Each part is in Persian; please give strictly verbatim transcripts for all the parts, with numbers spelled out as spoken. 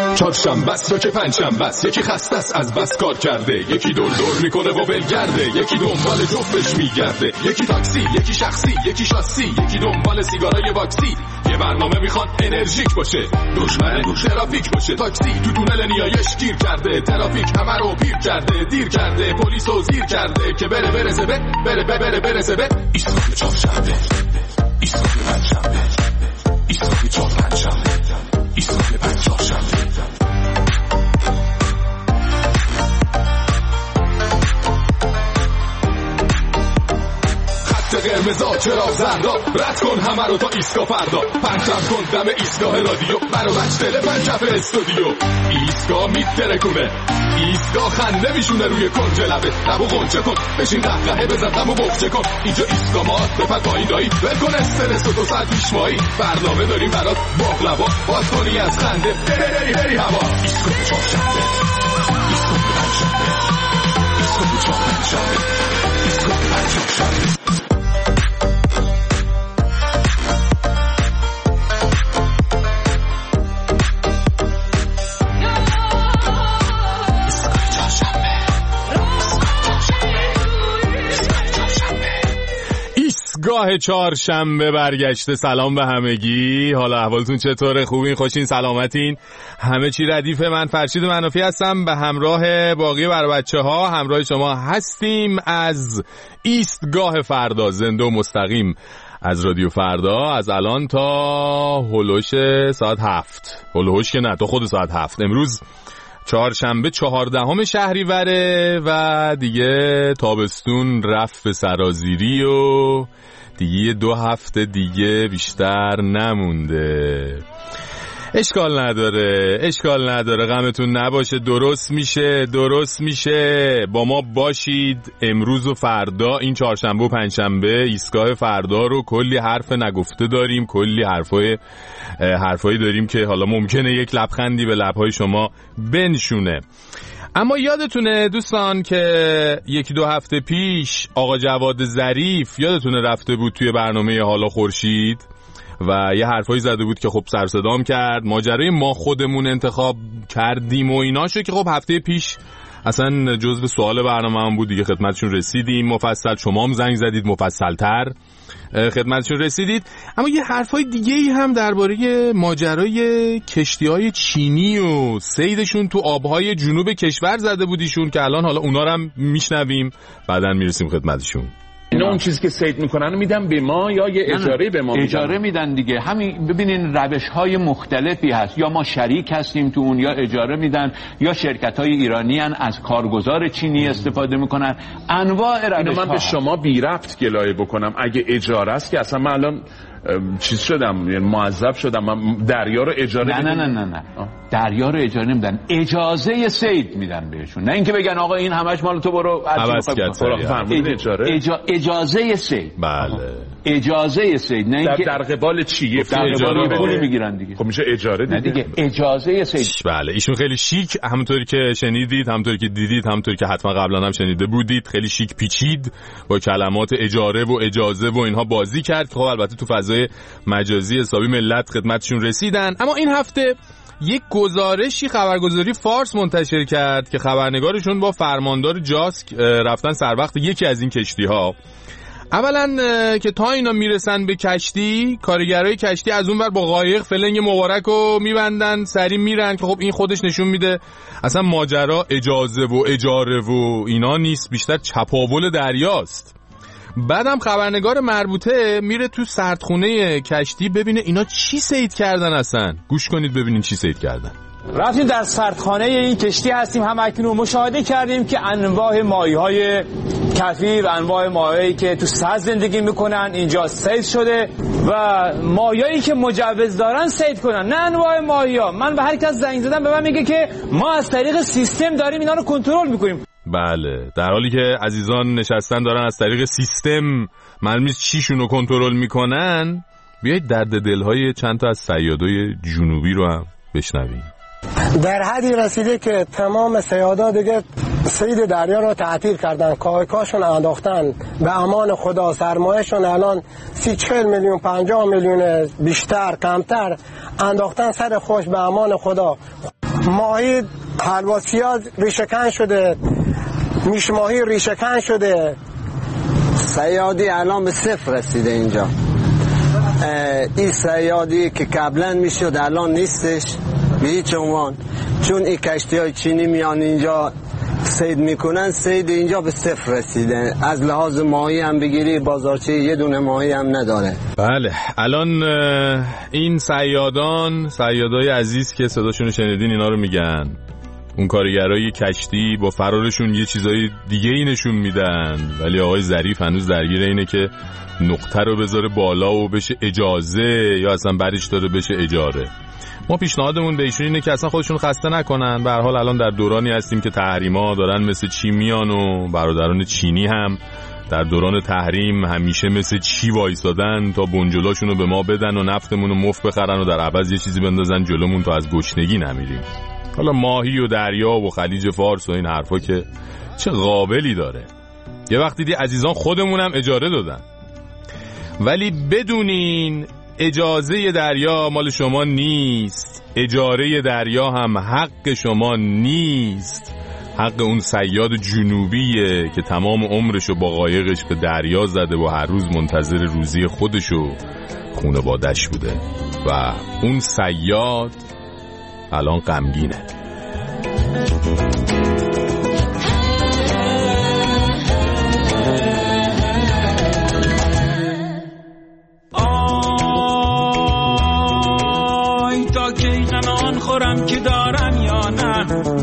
چهارشنبه است که پنجشنبه است، یکی خسته است از بس کار کرده، یکی دور دور میکنه و ولگرده، یکی دنبال جفتش میگرده، یکی تاکسی، یکی شخصی، یکی شاسی، یکی دنبال سیگارای واکسی. یه برنامه میخواد انرژیک باشه، دشمن ترافیک باشه. تاکسی تو تونل نیایش گیر کرده، ترافیک همه رو پیر کرده، دیر کرده، پلیس رو زیر کرده که بره برسه به بره بره بره برسه به ایستگاه چهارشنبه، ایستگاه پنجشنبه، ایستگاه چهار پنجشنبه، ایستگاه پنج چهارشنبه. قرمزا چراغ زردا، رد کن همه رو تا ایستگاه فردا. پرچم کن دم ایستگاه رادیو، برو بچ دل پنجف استودیو. ایستگاه میترکونه، ایستگاه خنده میشونه روی کنج لبه. لبو غنچه کن، بشین قهقهه بزن غمو بخچه کن. اینجا ایستگاه ما بپر پایین دایی، ول کن استرس و دو ساعت پیشمایی. برنامه داریم برات باقلوا، باز کنی از خنده بری بری بری هوا. ایستگاه چهارشنبه، ایستگاه پنجشنبه، ایستگاه چهار پنجشنبه، ایستگاه پنج چهارشنبه. گاه چهارشنبه برگشته. سلام به همگی، حالا احوالتون چطوره؟ خوبین؟ خوشین؟ سلامتین؟ همه چی ردیفه. من فرشید منافی هستم، به همراه باقی بر بچه ها همراه شما هستیم از ایستگاه فردا، زنده و مستقیم از رادیو فردا، از الان تا هلوش ساعت هفت. هلوش که نه، تا خود ساعت هفت. امروز چهارشنبه چهاردهم شهریوره و دیگه تابستون رفت به سرازیری و دیگه دو هفته دیگه بیشتر نمونده. اشکال نداره، اشکال نداره، غمتون نباشه، درست میشه، درست میشه. با ما باشید امروز و فردا، این چهارشنبه و پنجشنبه، ایستگاه فردا رو کلی حرف نگفته داریم، کلی حرفای حرفایی داریم که حالا ممکنه یک لبخندی به لبهای شما بنشونه. اما یادتونه دوستان که یکی دو هفته پیش آقا جواد ظریف یادتونه رفته بود توی برنامه حالا خورشید و یه حرفایی زده بود که خب سر صدام کرد. ماجرای ما خودمون انتخاب کردیم و اینا شد که خب هفته پیش اصلا جزو سوال برنامه هم بود دیگه، خدمتشون رسیدیم مفصل، شما هم زنگ زدید مفصل‌تر خدمتشون رسیدید. اما یه حرفای دیگه ای هم درباره ماجرای کشتی‌های چینی و صیدشون تو آبهای جنوب کشور زده بودیشون که الان حالا اونا رو هم میشنویم، بعداً میرسیم خدمتشون. اینا اون چیزی که صید میکنن میدن به ما یا یه اجاره به ما میدن؟ اجاره میدن دیگه. همین ببینین روش‌های مختلفی هست، یا ما شریک هستیم تو اون، یا اجاره میدن، یا شرکت‌های ایرانی ان از کارگزار چینی استفاده میکنن. انواع روش‌ها. من به شما بی ربط گلایه بکنم، اگه اجاره است که اصلا من الان چیز شدم، یعنی معذب شدم، من دریا رو اجاره نه نه نه نه نه دریا رو اجاره نمیدن، اجازه صید میدن بهشون، نه اینکه بگن آقا این همش مال تو، برو عوض کن. فرمودین اجاره اجا... اجازه صید. بله اجازه صید، نه اینکه در قبال چیه؟ در قبال پولی میگیرن دیگه. خب میشه اجاره دیگه. نه دیگه اجازه صید. بله ایشون خیلی شیک، همونطوری که شنیدید، همونطوری که دیدید، همونطوری که حتما قبلا هم شنیده بودید، خیلی شیک پیچید با کلمات اجاره و اجازه و اینها بازی کرد. خب البته تو فضای مجازی حسابی ملت خدمتشون رسیدن. اما این هفته یک گزارشی خبرگزاری فارس منتشر کرد که خبرنگارشون با فرماندار جاسک رفتن سر وقت یکی از این کشتی ها. اولا که تا اینا میرسن به کشتی، کارگرای کشتی از اون ور با قایق فلنگ مبارک رو میبندن، سری میرن که خب این خودش نشون میده اصلا ماجرا اجازه و اجاره و اینا نیست، بیشتر چپاول دریاست. بعدم خبرنگار مربوطه میره تو سردخونه کشتی ببینه اینا چی صید کردن. اصلا گوش کنید ببینین چی صید کردن. رفتیم در سردخانه این کشتی هستیم، هم اکنون مشاهده کردیم که انواع ماهی‌های کفی و انواع ماهی‌هایی که تو سطح زندگی میکنن اینجا صید شده و ماهی‌هایی که مجوز دارن صید کنن، نه انواع ماهی‌ها. من به هر کس زنگ زدم به من میگه که ما از طریق سیستم داریم اینا رو کنترل میکنیم. بله، در حالی که عزیزان نشستن دارن از طریق سیستم معلوم نیست چیشون رو کنترل میکنن. بیایید درد دلهای چند تا از صیادای جنوبی رو هم بشنویم. در حدی رسیده که تمام صیادا دیگه صید دریا رو تعطیل کردن، کایکاشون انداختن به امان خدا، سرمایهشون الان سی چهل میلیون پنجاه میلیون بیشتر کمتر انداختن سر خوش به امان خدا. ماهی حلواسی‌ها ریشه‌کن شده، میش ماهی ریشه‌کن شده. صیادی الان به صفر رسیده اینجا. این صیادی که قبلا میشد الان نیستش به هیچ عنوان، چون این کشتی‌های چینی میان اینجا صید میکنن. صید اینجا به صفر رسیده، از لحاظ ماهی هم بگیری بازارچه یه دونه ماهی هم نداره. بله الان این صیادان صیادای عزیز که صداشون شنیدین اینا رو میگن، اون کارگرای کشتی با فرارشون یه چیزای دیگه ای نشون میدن، ولی آقای ظریف هنوز درگیر اینه که نقطه رو بذاره بالا و بشه اجازه یا اصلا برش داره بشه اجاره. ما پیشنهادمون به ایشون اینه که اصلا خودشون خسته نکنن. به هر حال الان در دورانی هستیم که تحریما دارن مثل چی میان و برادران چینی هم در دوران تحریم همیشه مثل چی وایسادن تا بنجلاشون رو به ما بدن و نفتمون رو مفت بخرن و در عوض یه چیزی بندازن جلومون تا از گشنگی نمیریم. حالا ماهی و دریا و خلیج فارس و این حرفا که چه قابلی داره. یه وقتی دی عزیزان خودمونم اجاره دادن، ولی بدونین اجازه دریا مال شما نیست، اجاره دریا هم حق شما نیست، حق اون صیاد جنوبیه که تمام عمرشو با قایقش به دریا زده و هر روز منتظر روزی خودشو خونواده‌اش بوده و اون صیاد الان غمگینه. آی تا کی غمان خورم که دارم یا نه،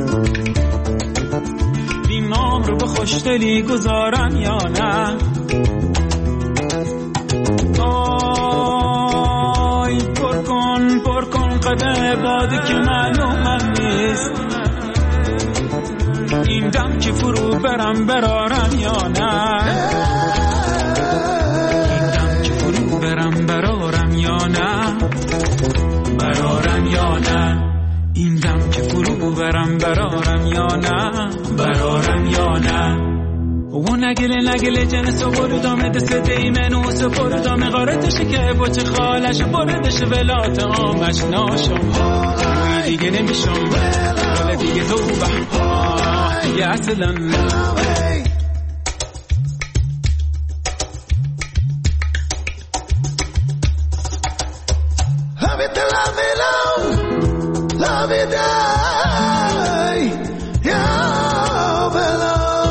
این نام رو به خوشدلی گذارم یا نه. آی پر کن پر کن قدم بادی که معلومم نیست، این دم که فرو برم برارم یا نه، این دم که فرو برم برارم یا نه، برارم یا نه، این دم که فرو برم برارم یا نه، برارم یا نه. و نگله نگله جنس و برودام دست دیمنو و برودام غارتشه که بچه خالش بردش ولات آمش ناشم روی دیگه نمیشم ولی دیگه دوبه دیگه اصلا Love it, love me low, love it, die, yeah, below.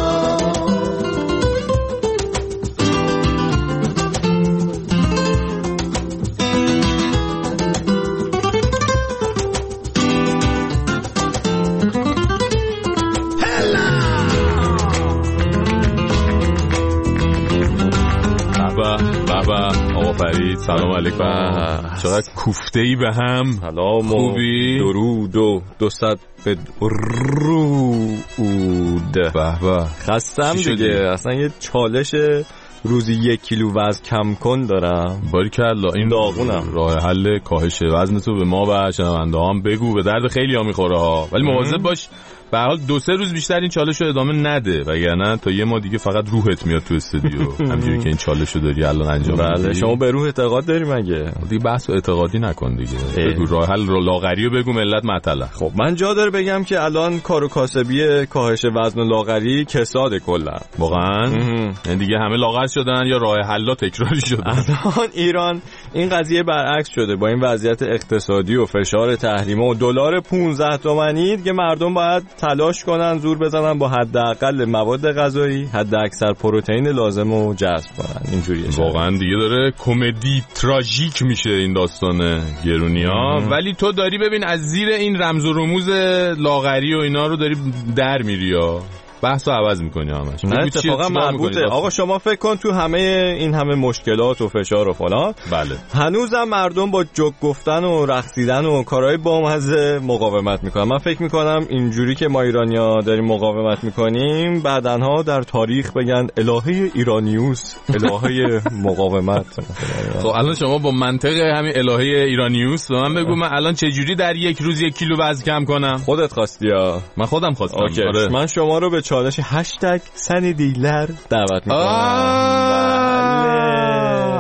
بابا آقا فرید سلام علیکم. چقدر کوفته ای به هم. سلام. خوبی؟ درود و دوصد به رود. به به خستم دیگه، اصلا یه چالش روزی یک کیلو وزن کم کن دارم. باریکلا، این داغونم. راه حل کاهش وزن تو به ما و شنونده هم بگو، به درد خیلی ها میخوره ها، ولی مواظب باش به هر حال دو سه روز بیشتر این چالش رو ادامه نده، وگرنه تا یه ما دیگه فقط روحت میاد تو استودیو همونجوری که این چالش رو داری الان انجام میدی. بله شما به روح اعتقاد داری مگه؟ دیگه بحث اعتقادی نکن دیگه. بگو راه حل رو لاغری رو بگو، ملت معطله. خب من جا داره بگم که الان کار و کاسبی کاهش وزن و لاغری کساد کلا. واقعا این دیگه همه لاغر شدن یا راه حل‌ها تکراری شده؟ الان ایران این قضیه برعکس شده. با این وضعیت اقتصادی و فشار تحریم و دلار پانزده تومانی دیگه مردم باید تلاش کنن زور بزنن با حداقل مواد غذایی حد اکثر پروتئین لازم رو جذب کنن. اینجوریه واقعا دیگه داره کمدی تراژیک میشه این داستان گرونیا. ولی تو داری ببین از زیر این رمز و رموز لاغری و اینا رو داری در میری یا بحثو عوض میکنی همش. نه اتفاقا مربوطه. آقا شما فکر کن تو همه این همه مشکلات و فشار و فلان، بله هنوزم مردم با جوک گفتن و رقصیدن و کارهای بامزه مقاومت میکنن. من فکر میکنم اینجوری که ما ایرانیا داریم مقاومت میکنیم بعدنها در تاریخ بگن الهه ایرانیوس، الهه مقاومت. خب الان شما با منطق همین الهه ایرانیوس به من بگو من الان چه جوری در یک روز یک کیلو وزن کم کنم؟ خودت خواستی یا من خودم خواستم. آره. من شما رو به چالش هشتگ سنی دیلر دعوت میکنم. بله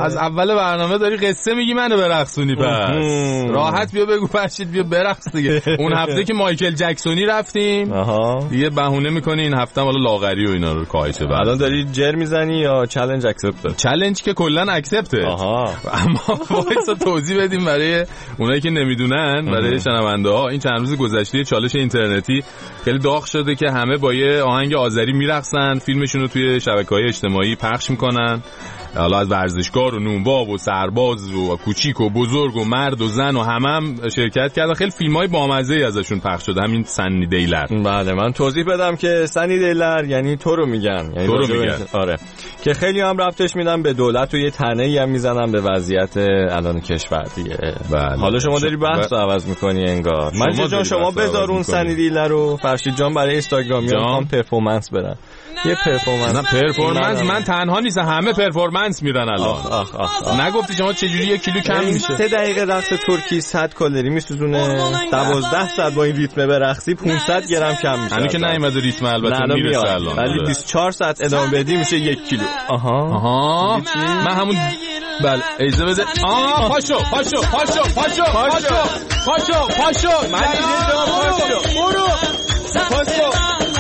از اول برنامه داری قصه میگی منو برقصونی. پس راحت بیا بگو فرشید بیا برقص دیگه. اون هفته که مایکل جکسونی رفتیم دیگه بهونه میکنی این هفته حالا لاغری و اینا رو کاهشه. الان داری جر میزنی یا چالش اکسپت؟ چالش که کلا اکسپته. اما وایسا توضیح بدیم برای اونایی که نمیدونن، برای شنونده ها. این چند روز گذشته چالش اینترنتی خیلی داغ شده که همه با یه آهنگ آذری میرقصن، فیلمشون رو توی شبکه‌های اجتماعی پخش میکنن. حالا از ورزشکار و نونوا و سرباز و کوچیک و بزرگ و مرد و زن و همه هم شرکت کردن. خیلی فیلم‌های بامزه‌ای ازشون پخش شده. همین سنی دیلر. بله من توضیح بدم که سنی دیلر یعنی تو رو میگن، یعنی تو رو میگن. آره که خیلی هم رفتش میدن به دولت و یه تنه‌ای هم میزنن به وضعیت الان کشور دیگه. بله. حالا شما داری بحث رو عوض می‌کنی انگار. مجید جان شما بذار اون سنی دیلر رو فرشید جان برای اینستاگرامیام پرفورمنس برن. یه پرفورمنس. نه پرفورمنس من تنها نیستم، همه پرفورمنس میرن الان. آخ آخ آخ. نگفتی شما چجوری یک کیلو کم میشه؟ سه دقیقه رقص ترکی صد کالری میسوزونه. دوازده ساعت با این ریتم برقصی پانصد گرم کم میشه. همین که نیومده ریتم البته میرسه الان. ولی بیست و چهار ساعت ادامه بدی میشه یک کیلو. آها آها من همون بله اجازه بده. آ پاشو پاشو پاشو پاشو پاشو پاشو پاشو من اینجا پاشو برو پاشو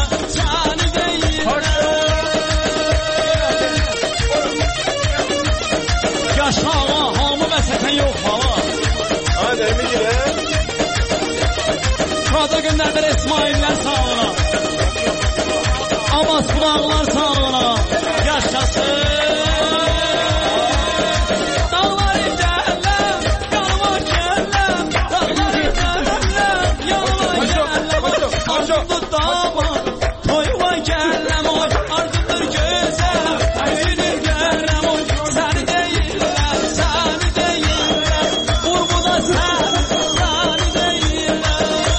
گاش هوا هامو بسکن یو هوا آه داره میگیره کادا gönder İsmail'ler sağına Abbas kulağlar sağına yaşasın dağlar ilerler yanıma geller dağlar ilerler yanıma geller arzudu dağma toyuma gellem oy arzudur güzel hayır gellem oy seni değiller seni değiller vurguda sen seni değiller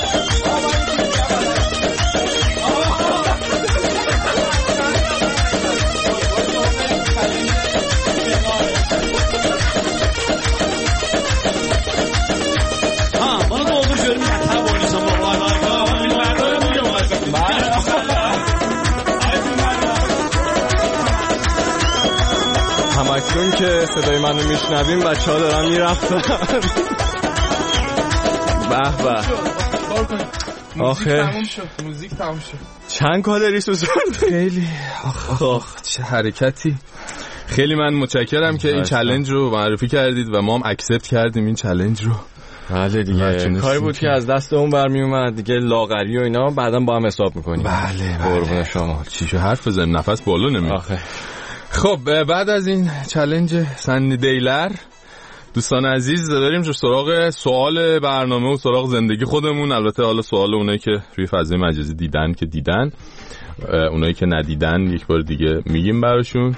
ha bana da olur görün yeter boynuzum vallahi همکنون که صدای منو میشنویم بچه ها دارن میرفتن. به به آخه موزیک تموم شد. چند کالری سوزوند؟ خیلی آخ آخ چه حرکتی. خیلی من متشکرم که این چالش رو معرفی کردید و ما هم اکسپت کردیم این چالش رو. بله دیگه کاری بود که از دست اون برمی اومد دیگه، لاغری و اینا بعداً با هم حساب میکنیم. بله قربون شما. چیشو حرف بزنیم نفس بالا نمیاد. آخه خب بعد از این چالش سنی دیلر دوستان عزیز داریم جو سراغ سوال برنامه و سراغ زندگی خودمون. البته حالا سوال اونایی که روی فضای مجازی دیدن که دیدن، اونایی که ندیدن یک بار دیگه میگیم براشون.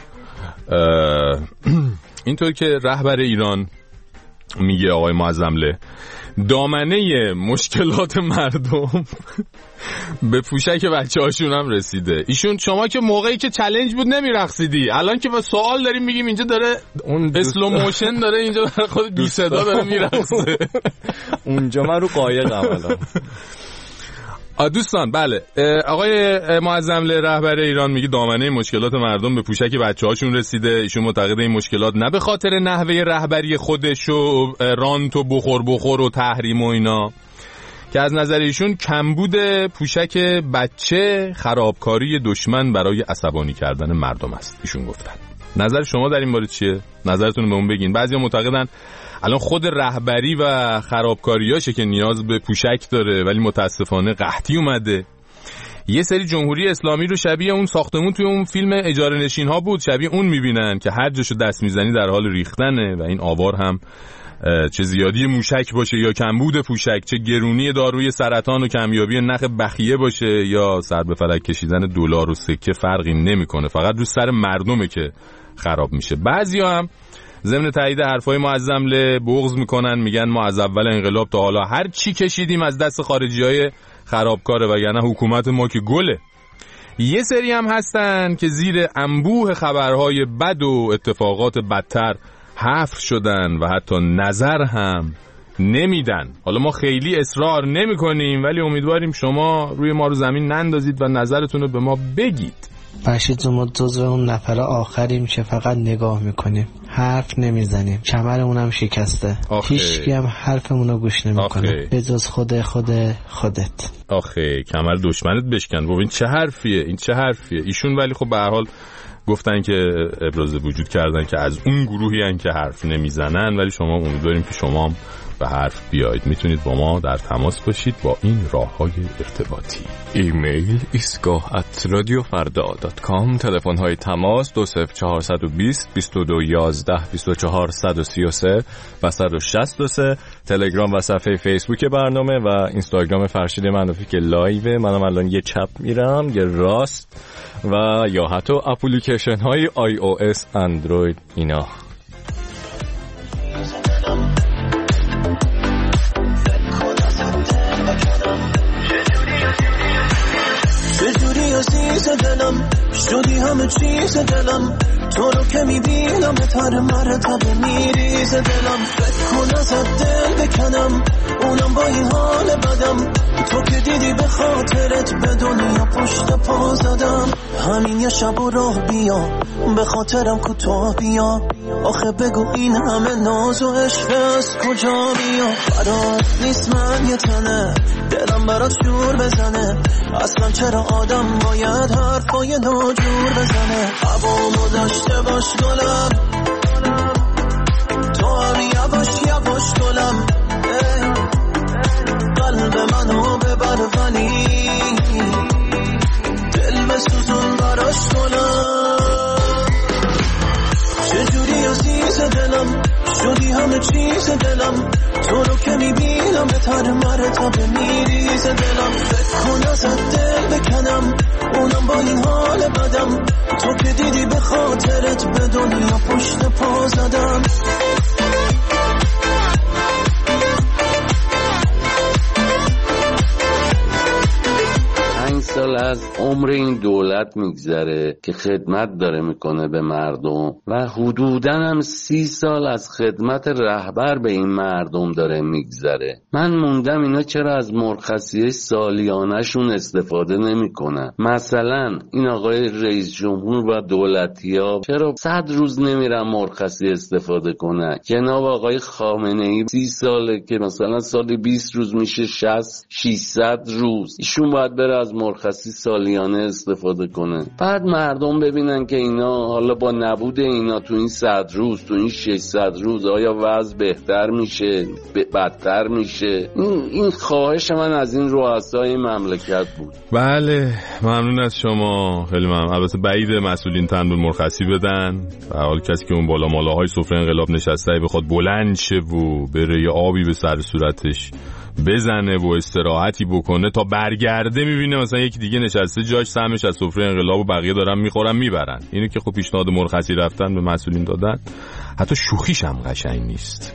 اینطور که رهبر ایران میگه آقای معظمله دامنه مشکلات مردم به پوشک بچه هاشون هم رسیده. ایشون شما که موقعی که چالش بود نمیرقصیدی، الان که با سوال داریم میگیم اینجا داره اون اسلو موشن داره اینجا برای خود بی صدا داره میرقصه. اونجا من رو قایقم الان. دوستان بله آقای معظمله رهبر ایران میگه دامنه مشکلات مردم به پوشک بچه‌هاشون رسیده. ایشون معتقده این مشکلات نه به خاطر نحوه رهبری خودش و رانت و بخور بخور و تحریم و اینا، که از نظر ایشون کمبود پوشک بچه خرابکاری دشمن برای عصبانی کردن مردم است. ایشون گفتن. نظر شما در این مورد چیه؟ نظرتون رو بهمون بگین. بعضیا معتقدن الان خود رهبری و خرابکاریاشه که نیاز به پوشک داره، ولی متاسفانه قحطی اومده. یه سری جمهوری اسلامی رو شبیه اون ساختمون توی اون فیلم اجاره نشین ها بود، شبیه اون میبینن که هر جاشو دست میزنی در حال ریختنه و این آوار هم چه زیادی موشک باشه یا کمبود پوشک، چه گرونی داروی سرطان و کمیابی نرخ بخیه باشه یا سر به فلک کشیدن دلار و سکه، فرقی نمیکنه، فقط رو سر مردمه که خراب میشه. بعضیا هم ضمن تایید حرفای معظمله بغض میکنن، میگن ما از اول انقلاب تا حالا هر چی کشیدیم از دست خارجیای خرابکاره و یعنی حکومت ما که گله. یه سری هم هستن که زیر انبوه خبرهای بد و اتفاقات بدتر حفر شدن و حتی نظر هم نمیدن. حالا ما خیلی اصرار نمی کنیم ولی امیدواریم شما روی ما رو زمین نندازید و نظرتون رو به ما بگید. فرشید ما جزو اون نفر آخریم که فقط نگاه میکنیم، حرف نمیزنیم، کمرمون هم شکسته، هیچکی هم حرفمون رو گوش نمیکنه به جز خود خود خودت. آخه کمر دشمنت بشکن. ببین چه حرفیه این، چه حرفیه ایشون. ولی خب به هر حال گفتن که ابراز وجود کردن که از اون گروهی هن که حرف نمیزنن، ولی شما امیدواریم که شما هم به حرف بیایید. میتونید با ما در تماس باشید با این راه‌های ارتباطی. ایمیل ایستگاه ات رادیو فردا دات کام، تلفن های تماس دو صفر چهار دو صفر بیست و دو یازده بیست و چهار صد و سی و سه و صد و شصت و سه، تلگرام و صفحه فیسبوک برنامه و اینستاگرام فرشید منافی که لایو. منم الان یه چپ میرم یه راست، و یا حتی اپلیکیشن های آی او اس، اندروید اینا. چجوری عزیز دلم شدی همه چیز دلم، تو رو که میبینم به تر مرتبه میریز دلم. فکر کن ازت دل بکنم اونم با این حال بدم، تو که دیدی به خاطرت به دنیا پشت پا زدم. همین یه شب و راه بیا به خاطرم کوتاه بیا، آخه بگو این همه ناز و عشق از کجا بیا. برات نیست من یه تنه دلم برات شور بزنه، اصلا چرا آدم باید حرفای ناجور بزنه. هوامو داشته باش گلم، تو هم یواش یواش گلم، قلب منو ببر ولی دل بسوزون براش گلم. چجوری عزیز دلم شدی همه چیز دلم، تو رو که میبینم به تر مرتبه میریز دلم. فکر کن ازت دل بکنم اونم با این حال بدم، تو که دیدی به خاطرت به دنیا پشت پا زدم. پنج سال از عمر این دولت میگذره که خدمت داره میکنه به مردم و حدوداً هم سی سال از خدمت رهبر به این مردم داره میگذره. من موندم اینا چرا از مرخصیه سالیانشون استفاده نمیکنن. مثلا این آقای رئیس جمهور و دولتی‌ها چرا صد روز نمیرن مرخصی استفاده کنن؟ جناب آقای خامنه‌ای سی ساله که مثلا سالی بیست روز میشه شصت ششصد روز، ایشون باید بره از مرخصی سالیانه استفاده کنه. بعد مردم ببینن که اینا حالا با نبود اینا تو این صد روز تو این ششصد روز آیا وضع بهتر میشه بدتر میشه. این این خواهش من از این رؤسای مملکت بود. بله ممنون از شما، خیلی ممنون. البته بعید مسئولین تن به مرخصی بدن و حال کسی که اون بالا مالاهای سفره انقلاب نشسته بخواد بلند شه و بره یه آبی به سر صورتش بزنه و استراحتی بکنه تا برگرده میبینه مثلا یکی دیگه نشسته جاش سهمش از سفره انقلاب و بقیه دارن میخورن میبرن. اینو که خب پیشنهاد مرخصی رفتن به مسئولین دادن، حتی شوخیش هم قشنگ نیست.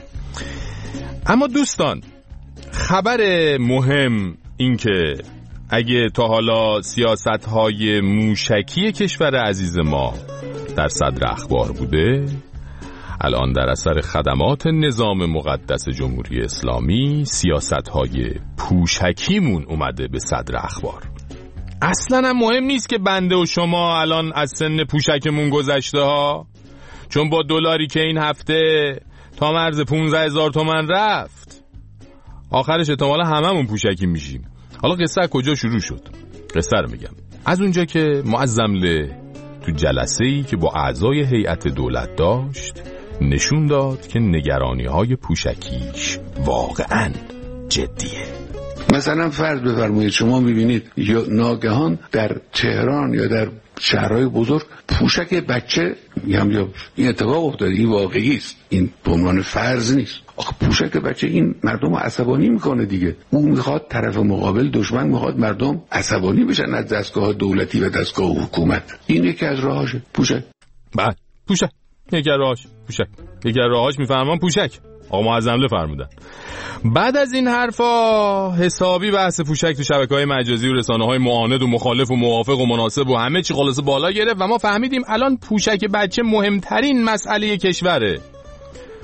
اما دوستان خبر مهم این که اگه تا حالا سیاست‌های موشکی کشور عزیز ما در صدر اخبار بوده، الان در اثر خدمات نظام مقدس جمهوری اسلامی سیاست‌های پوشکیمون اومده به صدر اخبار. اصلاً هم مهم نیست که بنده و شما الان از سن پوشکمون گذشته ها، چون با دلاری که این هفته تا مرز پونزده هزار تومان رفت آخرش احتمالا هممون پوشکی میشیم. حالا قصه کجا شروع شد؟ قصه رو میگم. از اونجا که معظمله تو جلسه‌ای که با اعضای هیئت دولت داشت نشون داد که نگرانی‌های پوشکیش واقعاً جدیه. مثلا فرض بفرمایید شما میبینید یا ناگهان در تهران یا در شهرهای بزرگ پوشک بچه میگم یا این اتفاق افتاده، این واقعی است، این به عنوان فرض نیست. آخه پوشک بچه این مردم رو عصبانی میکنه دیگه. او میخواد طرف مقابل دشمن میخواد مردم عصبانی بشن از دستگاه دولتی و دستگاه حکومت. این یکی از راهاشه پوشک. بعد پوشک یکی از راهاش پوشک یکی از راهاش میفهمم پوشک. آقا معظمله فرمودن. بعد از این حرفا حسابی بحث پوشک تو شبکه‌های مجازی و رسانه‌های معاند و مخالف و موافق و مناسب و همه چی خلاصه بالا گرفت و ما فهمیدیم الان پوشک بچه مهمترین مسئله کشوره.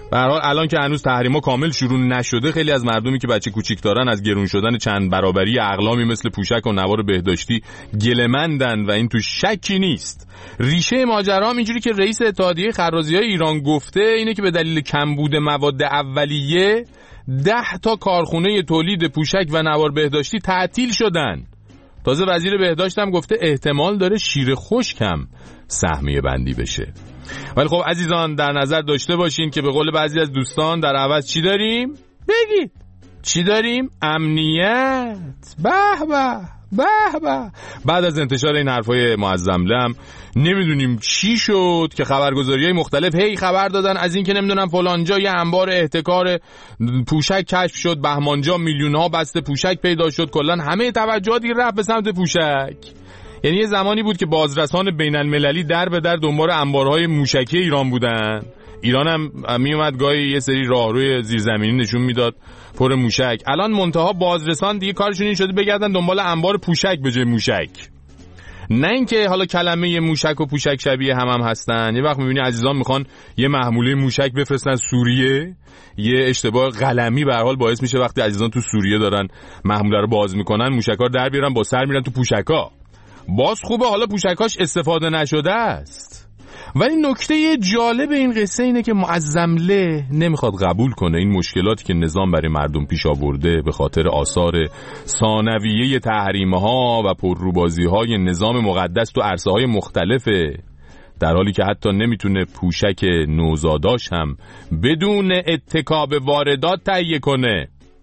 به هر حال الان که هنوز تحریما کامل شروع نشده، خیلی از مردمی که بچه کوچیک دارن از گرون شدن چند برابری اقلامی مثل پوشک و نوار بهداشتی گله‌مندن و این تو شکی نیست. ریشه ماجرا اینجوری که رئیس اتحادیه خرازی‌های ایران گفته اینه که به دلیل کمبود مواد اولیه ده تا کارخونه تولید پوشک و نوار بهداشتی تعطیل شدن. تازه وزیر بهداشت هم گفته احتمال داره شیر خشک هم سهمیه بندی بشه. ولی خب عزیزان در نظر داشته باشین که به قول بعضی از دوستان در عوض چی داریم؟ بگید چی داریم؟ امنیت. به به به به. بعد از انتشار این حرفای معظمله هم نمیدونیم چی شد که خبرگزاری‌های مختلف هی خبر دادن از این که نمیدونم فلانجا یه انبار احتکار پوشک کشف شد، بهمانجا میلیون‌ها بسته پوشک پیدا شد، کلاً همه توجهات رفت به سمت پوشک. یعنی یه زمانی بود که بازرسان بین المللی در به در دنبال انبارهای موشکی ایران بودن. ایران هم می اومد گاهی یه سری راهروی زیرزمینی نشون میداد پر موشک. الان منتها بازرسان دیگه کارشون این شده بگردن دنبال انبار پوشک به جای موشک. نه اینکه حالا کلمه موشک و پوشک شبیه هم هم هستن. یه وقت میبینی عزیزان میخوان یه محموله موشک بفرستن سوریه، یه اشتباه قلمی به هر حال باعث میشه وقتی عزیزان تو سوریه دارن محموله رو باز میکنن موشکا رو در بیارن با سر میرن تو پوشکا. باز خوبه حالا پوشکاش استفاده نشده است. ولی نکته جالب این قصه اینه که معظمله نمیخواد قبول کنه این مشکلاتی که نظام برای مردم پیش آورده به خاطر آثار ثانویه تحریم‌ها و پرروبازی‌های نظام مقدس تو عرصه‌های مختلفه، در حالی که حتی نمیتونه پوشک نوزاداش هم بدون اتکا به واردات تهیه کنه.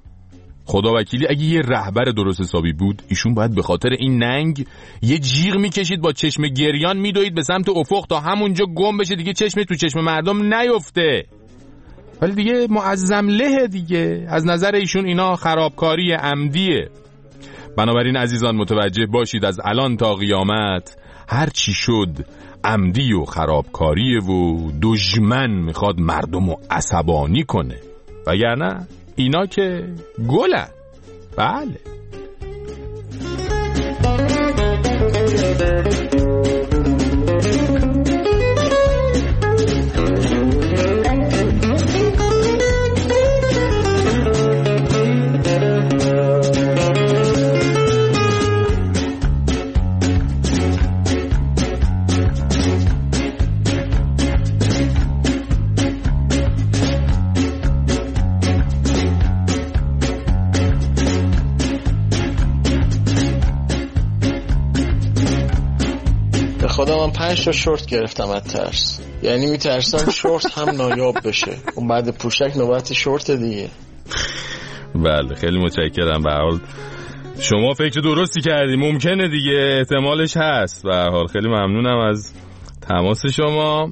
خدا وکیلی اگه یه رهبر درست حسابی بود ایشون باید به خاطر این ننگ یه جیغ میکشید با چشم گریان میدوید به سمت افق تا همونجا گم بشه دیگه چشم تو چشم مردم نیفته. ولی دیگه معظمله دیگه از نظر ایشون اینا خرابکاری عمدیه. بنابراین عزیزان متوجه باشید از الان تا قیامت هر چی شد عمدی و خرابکاریه و دشمن میخواد مردم رو عصبانی کنه، وگرنه اینا که گلن. بله خدا من پنج تا شورت گرفتم از ترس، یعنی میترسم شورت هم نایاب بشه. اون بعد پوشک نوبت شورت دیگه. بله خیلی متشکرم. به هر حال شما فکر درستی کردی، ممکنه دیگه احتمالش هست. به هر حال خیلی ممنونم از تماس شما.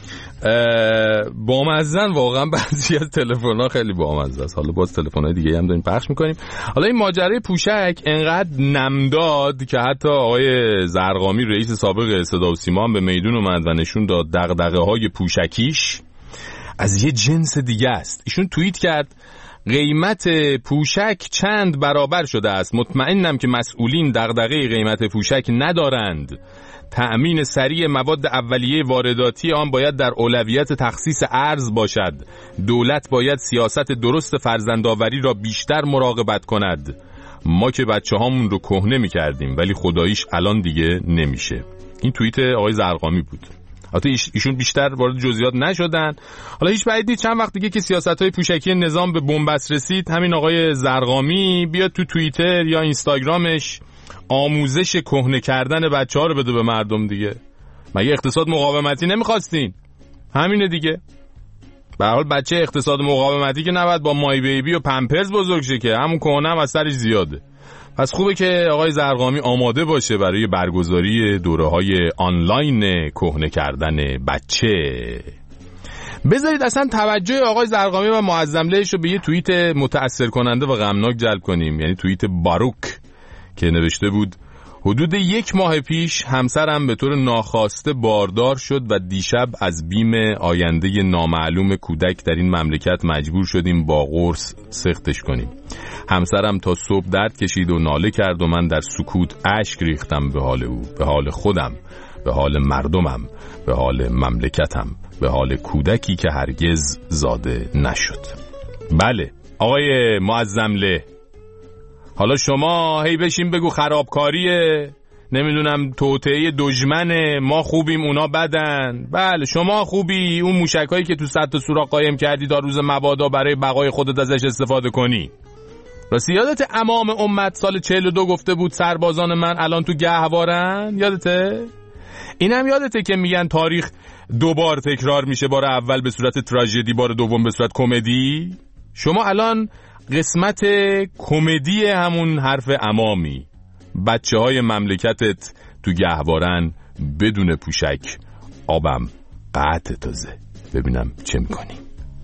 بامزن واقعا بعضی از تلفن‌ها خیلی بامزه است. حالا باز تلفن‌های دیگه هم داریم پخش می‌کنیم. حالا این ماجرای پوشک انقدر نم داد که حتی آقای زرقامی رئیس سابق صدا و سیما هم به میدون اومد و نشون داد دغدغه‌های پوشکیش از یه جنس دیگه است. ایشون توییت کرد قیمت پوشک چند برابر شده است. مطمئنم که مسئولین دغدغه قیمت پوشک ندارند. تأمین سریع مواد اولیه وارداتی آن باید در اولویت تخصیص ارز باشد. دولت باید سیاست درست فرزندآوری را بیشتر مراقبت کند. ما که بچه هامون رو کهنه می کردیم ولی خداییش الان دیگه نمیشه. این توییت آقای زرقامی بود. البته ایشون بیشتر وارد جزئیات نشدن. حالا هیچ بعید نیست چند وقت دیگه که سیاست‌های پوشکی نظام به بنبست رسید همین آقای زرقامی بیاد تو توییتر یا اینستاگرامش آموزش کهنه کردن بچه‌ها رو بده به مردم دیگه. مگه اقتصاد مقاومتی نمیخواستین؟ همینه دیگه. به هر حال بچه اقتصاد مقاومتی که نباید با مای بیبی و پمپرز بزرگ شه که همون کهنه هم از سرش زیاده. پس خوبه که آقای زرقامی آماده باشه برای برگزاری دوره‌های آنلاین کهنه کردن بچه. بذارید اصلا توجه آقای زرقامی و معظملهش رو به یه توییت متأثر کننده و غمناک جلب کنیم. یعنی توییت باروک که نوشته بود حدود یک ماه پیش همسرم به طور ناخواسته باردار شد و دیشب از بیم آینده نامعلوم کودک در این مملکت مجبور شدیم با قرص سختش کنیم. همسرم تا صبح درد کشید و ناله کرد و من در سکوت اشک ریختم به حال او، به حال خودم. به حال مردمم، به حال مملکتم، به حال کودکی که هرگز زاده نشد. بله آقای معظمله، حالا شما هی بشین بگو خرابکاریه، نمیدونم توطئه دشمنه، ما خوبیم اونا بدن. بله شما خوبی، اون موشکایی که تو صد سوراخ قایم کردی تا روز مبادا برای بقای خودت ازش استفاده کنی. راستی یادت امام امت سال چهل و دو گفته بود سربازان من الان تو گهوارن؟ یادته؟ اینم یادته که میگن تاریخ دوبار تکرار میشه، بار اول به صورت تراژدی، بار دوم به صورت کمدی. شما الان قسمت کمدی همون حرف امامی. بچه های مملکتت تو گهوارن بدون پوشک، آبم قطع تازه. ببینم چه میکنی.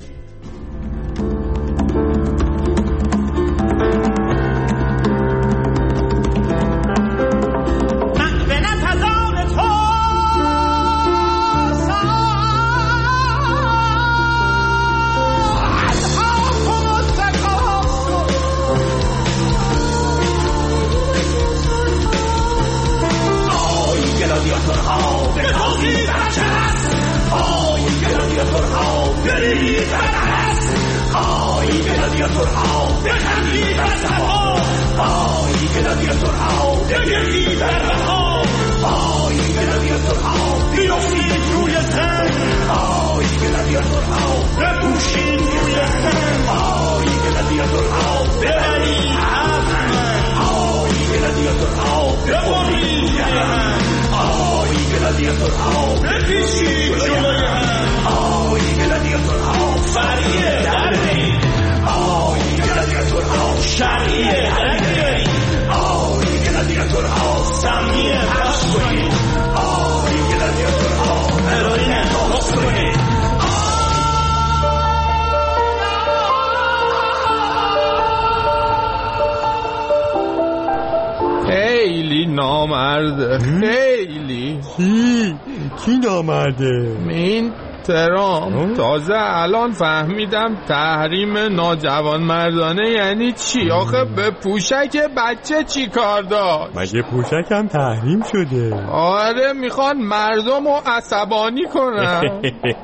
خیلی نامرده، خیلی. کی؟ کی نامرده؟ این ترام تازه الان فهمیدم تحریم ناجوان مردانه یعنی چی. آخه به پوشک بچه چی کار داشت؟ مگه پوشک هم تحریم شده؟ آره میخوان مردم رو عصبانی کنن.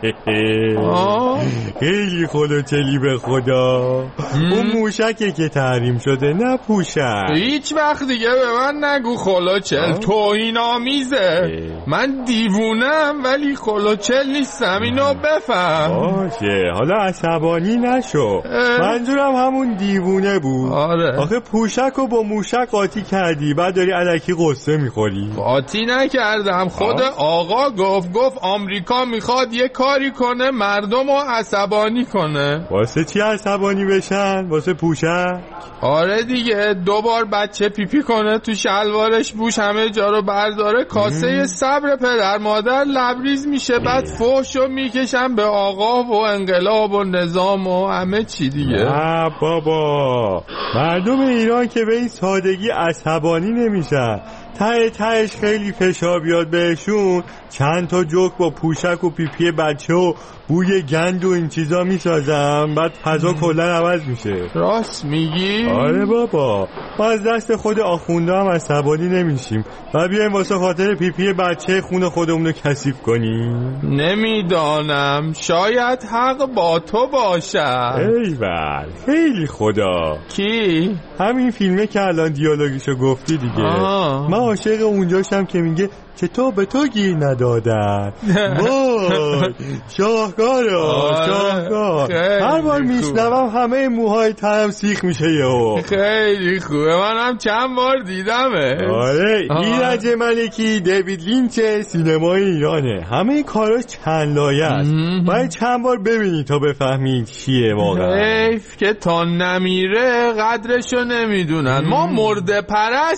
خیلی خلوچلی به خدا. اون موشکه که تحریم شده، نه پوشک. هیچ وقت دیگه به من نگو خلوچل، توهین آمیزه. من دیوونم ولی خلوچل نیستم، اینو بفهم. باشه حالا عصبانی نشو، منظورم همون دیوونه بود. آره. آخه پوشک رو با موشک قاطی کردی، بعد داری الکی قصه میخوری. قاطی نکردم، خود آقا گفت گفت آمریکا میخواد یه کاری کنه مردم رو عصبانی کنه. واسه چی عصبانی بشن؟ واسه پوشک؟ آره دیگه، دوبار بچه پیپی کنه تو شلوارش، بوش همه جا رو برداره، کاسه صبر پدر مادر لبریز میشه، بعد فحشو میکشن به آقا و انقلاب و نظام و همه چی دیگه. نه بابا، مردم ایران که به این سادگی عصبانی نمیشن. ته تهش خیلی فشار بیاد بهشون، چند تا جوک با پوشک و پیپی بچه و بوی گند و این چیزا میسازم، بعد فضا کلا عوض میشه. راست میگی؟ آره بابا، ما از دست خود آخونده هم عصبانی نمیشیم و بیایم واسه خاطر پیپی بچه خون خودمونو کثیف کنیم. نمیدانم، شاید حق با تو باشد. ایول خیلی خدا. کی؟ همین فیلمه که الان دیالوگیشو گفتی دیگه. آه. من عاشق اونجاشم که میگه چطور به تو گیر ندادن. وای شاهکارا شاهکار. هر بار میشنوم همه موهای تنم سیخ میشه یهو. خیلی خوبه، منم چند بار دیدمه. آره ایرج ملکی دیوید لینچ سینمای ایرانه، همه این کاراش چند لایه است، باید چند بار ببینی تا بفهمی چیه واقعا. حیف که تا نمیره قدرشو نمیدونن. ما مرده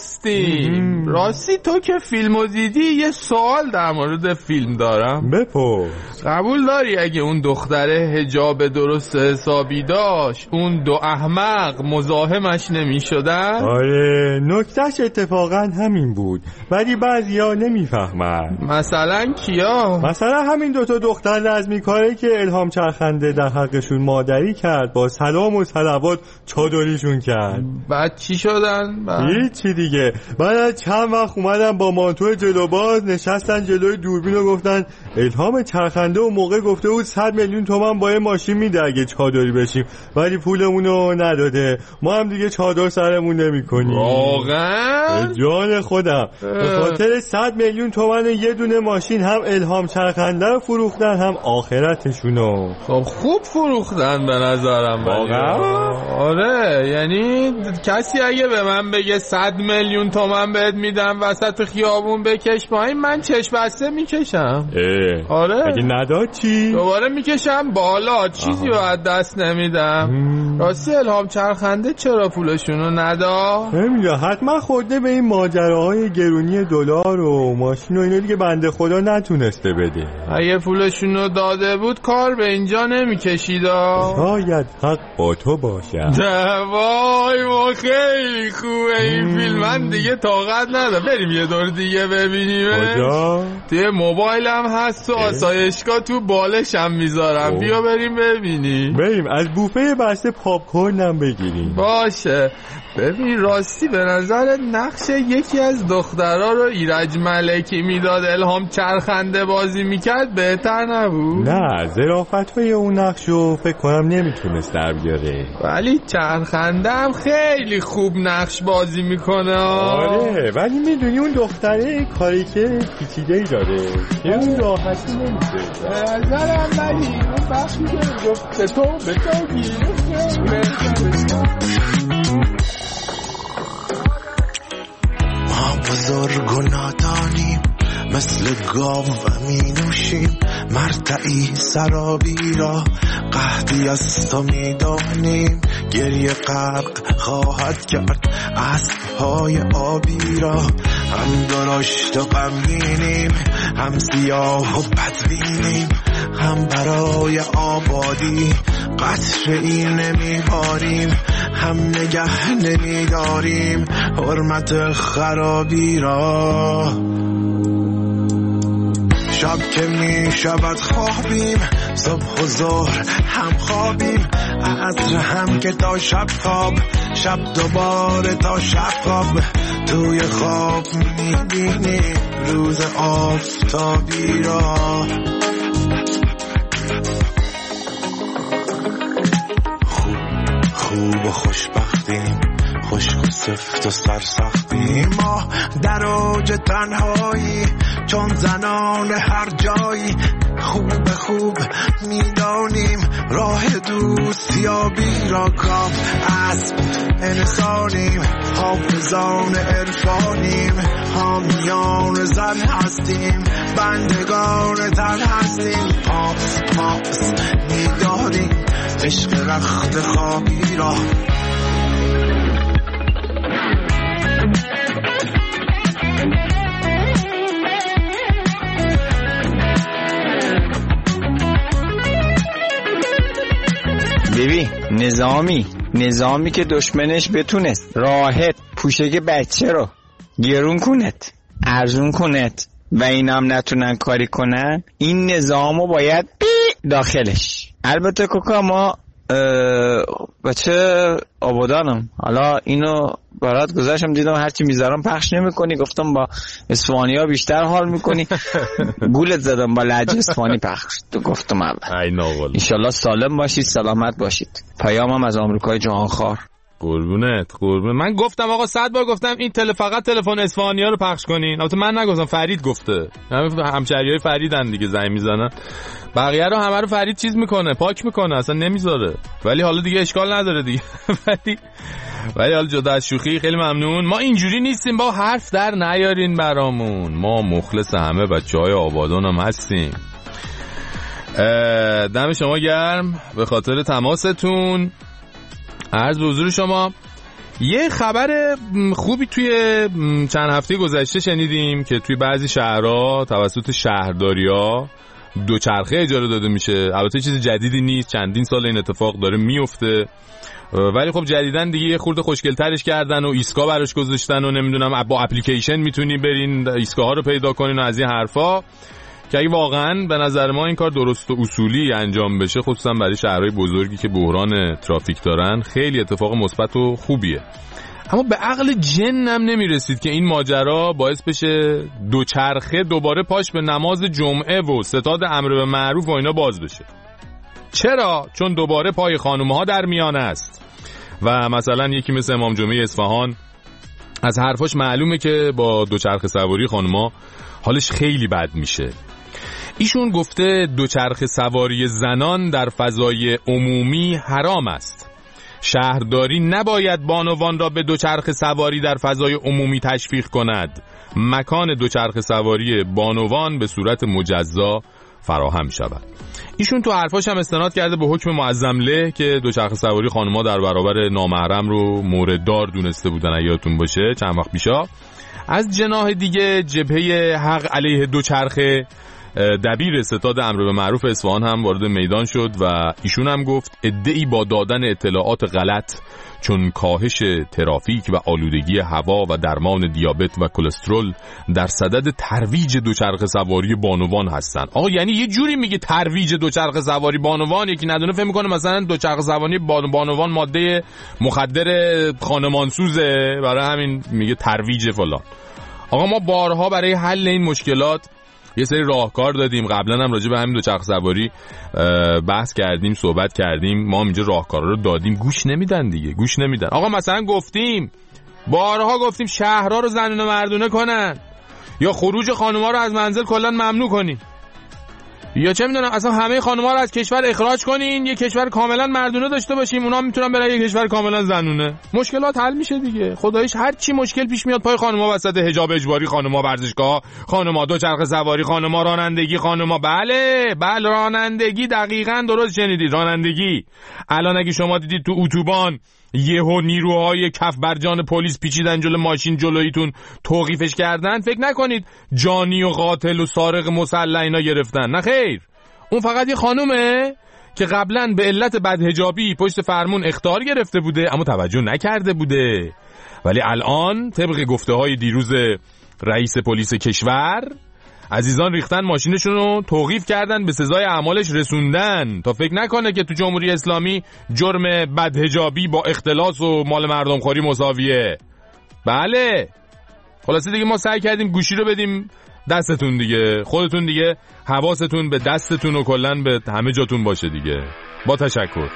پرستیم. راستی تو که فیلمو دیدی یه سوال در مورد فیلم دارم. بپرس. تو قبول داری اگه اون دختره حجاب درست حسابی داشت اون دو احمق مزاحمش نمی شدن؟ آره نکتهش اتفاقا همین بود ولی بعضیا نمیفهمن. مثلا کیا؟ مثلا همین دوتا دختر نظمی کاری که الهام چرخنده در حقشون مادری کرد با سلام و صلوات چادریشون کرد. بعد چی شدن؟ بعد... هیچی دیگه. بعد از چند وقت اومدن با مانتو جلوباز نشستن جلوی دوربین و گفتن الهام چرخنده و موقع گفته بود صد میلیون تومان با یه ماشین میده اگه چادری بشیم ولی پولمونو نداده ما هم دیگه چادر سرمون نمی‌کنیم. واقعا؟ جان خودم به خاطر صد میلیون تومان یه دونه ماشین هم الهام چرخنده رو فروختن هم آخرتشونو. خب خوب فروختن به نظرم. واقعا؟ آره یعنی کسی اگه به من بگه صد میلیون تومان بهت میدم وسط خیابون بکش پایین من چشم بسته میکشم. آره اگه نداد چی؟ دوباره میکشم بالا چیزی رو از دست نمیدم. راستی الهام چرخنده چرا پولشونو نداد؟ نمیدونم حتما خورده به این ماجراهای گرونی دلار و ماشین و اینا دیگه بنده خدا نتونسته بده. اگه پولشونو داده بود کار به اینجا نمیکشید. شاید حق با تو باشه. وای ما خیلی خوبه این فیلم من دیگه طاقت ندارم بریم یه دور دیگه ببینیم. کجا؟ توی موبایلم هست و آسایشگاه تو بالشم میذارم. بیا بریم ببینیم. بریم از بوفه بسته پاپ کورنم بگیریم. باشه. ببین راستی به نظر نقش یکی از دخترها رو ایرج ملکی میداد الهام چرخنده بازی میکرد بهتر نبود؟ نه ظرافت‌های اون نقش رو فکر کنم نمیتونست در بیاره ولی چرخنده هم خیلی خوب نقش بازی میکنه. آره ولی میدونی اون دختره کاری که پیچیده‌ای داره که اون راحتی نمیشه. به نظرم ولی اون بخشی که گفت به تو به تو گیره ما بزرگ و نادانیم مثل گاو و می نوشیم مرتعی سرابی را قحطی از تو می دانیم گریه غرق خواهد کرد اسب‌های آبی را هم درشت و غمگینیم هم سیاه و بدبینیم هم برای آبادی قطره‌ای نمیباریم هم نگه نمیداریم حرمت خرابی را شب که می شود خوابیم صبح و ظهر هم خوابیم عصر هم که تا شب خواب شب دوباره تا شب خواب توی خواب می بینیم روز آفتابی را خوب خوب و خوشبختیم خشک و سفت و سرسختیم ما در اوج تنهایی چون زنان هر جایی خوب خوب میدانیم راه دوستیابی را کام اسب انسانیم حافظان عرفانیم حامیان زن هستیم بندگان تن هستیم پاس پاس میداریم عشق رخت خوابی را ببین نظامی نظامی که دشمنش بتونست راحت پوشک بچه رو گرون کنت ارزون کنت و اینام نتونن کاری کنن این نظامو باید بی داخلش. البته کوکا ما بچه آبادانم حالا اینو برات گذاشتم دیدم هرچی میذارم پخش نمیکنی گفتم با اصفهانی ها بیشتر حال میکنی گولت زدم با لهجه اصفهانی پخش تو گفتم اول انشالله سالم باشید سلامت باشید. پیامم از آمریکای جهانخوار. قربونت قربونت. من گفتم آقا صد بار گفتم این تله فقط تلفن اصفهانی‌ها رو پخش کنین. البته من نگفتم فرید گفته. همشهریای فریدن دیگه زنگ میزنن. بقیه رو همه رو فرید چیز میکنه پاک میکنه اصلا نمیذاره. ولی حالا دیگه اشکال نداره دیگه. ولی ولی حالا جدا از شوخی خیلی ممنون. ما اینجوری نیستیم با حرف در نیارین برامون. ما مخلص همه بچهای آبادان هم هستیم. دم شما گرم به خاطر تماستون. عرض به حضور شما یه خبر خوبی توی چند هفته گذشته شنیدیم که توی بعضی شهرها توسط شهرداری‌ها دوچرخه اجاره داده میشه. البته چیز جدیدی نیست، چندین سال این اتفاق داره میفته، ولی خب جدیدن دیگه یه خورده خوشگل‌ترش کردن و ایسکا براش گذاشتن و نمیدونم با اپلیکیشن میتونی برین ایسکاها رو پیدا کنین و از این حرفا، که اگه واقعا به نظر ما این کار درست و اصولی انجام بشه، خصوصا برای شهرهای بزرگی که بحران ترافیک دارن، خیلی اتفاق مثبت و خوبیه. اما به عقل جنم نمیرسید که این ماجرا باعث بشه دوچرخه دوباره پاش به نماز جمعه و ستاد امر به معروف و اینا باز بشه. چرا؟ چون دوباره پای خانوم‌ها در میان است و مثلا یکی مثل امام جمعه اصفهان از حرفاش معلومه که با دوچرخه سواری خانوم‌ها حالش خیلی بد میشه. ایشون گفته دوچرخه سواری زنان در فضای عمومی حرام است. شهرداری نباید بانوان را به دوچرخه سواری در فضای عمومی تشویق کند. مکان دوچرخه سواری بانوان به صورت مجزا فراهم شود. ایشون تو حرفاش هم استناد کرده به حکم معظم له که دوچرخه سواری خانم‌ها در برابر نامحرم رو مورددار دونسته بودن، اگه یادتون باشه چند وقت پیشا. از جناح دیگه جبهه حق علیه دوچرخه دبیر ستاد امر به معروف اصفهان هم وارد میدان شد و ایشون هم گفت ادعی با دادن اطلاعات غلط چون کاهش ترافیک و آلودگی هوا و درمان دیابت و کلسترول در صدد ترویج دوچرخه سواری بانوان هستند. آقا یعنی یه جوری میگه ترویج دوچرخه سواری بانوان، یکی ندونه فهم میکنه مثلا دوچرخه سواری بانوان ماده مخدر خانمانسوزه، برای همین میگه ترویج فلان. آقا ما بارها برای حل این مشکلات یه سری راهکار دادیم، قبلا هم راجع به همین دوچرخه سواری بحث کردیم، صحبت کردیم، ما هم اینجا راهکارا رو دادیم، گوش نمیدن دیگه، گوش نمیدن. آقا مثلا گفتیم، بارها گفتیم شهرها رو زنونه مردونه کنن یا خروج خانوما رو از منزل کلا ممنوع کنین، یا چه میدونم اصلا همه خانوما رو از کشور اخراج کنین، یه کشور کاملا مردونه داشته باشیم، اونا میتونن برن یه کشور کاملا زنونه. مشکلات حل میشه دیگه. خداییش هر چی مشکل پیش میاد پای خانوما وسط، حجاب اجباری خانوما، ورزشگاه خانوما، دوچرخه سواری خانوما، رانندگی خانوما. بله بله رانندگی، دقیقاً درست شنیدید، رانندگی. الان اگه شما دیدید تو اتوبان یهو نیروهای کف برجان پلیس پیچیدن جلو ماشین جلویتون توقیفش کردن، فکر نکنید جانی و قاتل و سارق مسلح اینا گرفتن. نه خیر، اون فقط یه خانومه که قبلا به علت بدحجابی پشت فرمون اخطار گرفته بوده اما توجه نکرده بوده، ولی الان طبق گفته های دیروز رئیس پلیس کشور، عزیزان ریختن ماشینشون رو توقیف کردن، به سزای اعمالش رسوندن تا فکر نکنه که تو جمهوری اسلامی جرم بدحجابی با اختلاس و مال مردم خوری مساویه. بله خلاصه دیگه ما سعی کردیم گوشی رو بدیم دستتون دیگه، خودتون دیگه حواستون به دستتون و کلن به همه جاتون باشه دیگه. با تشکر.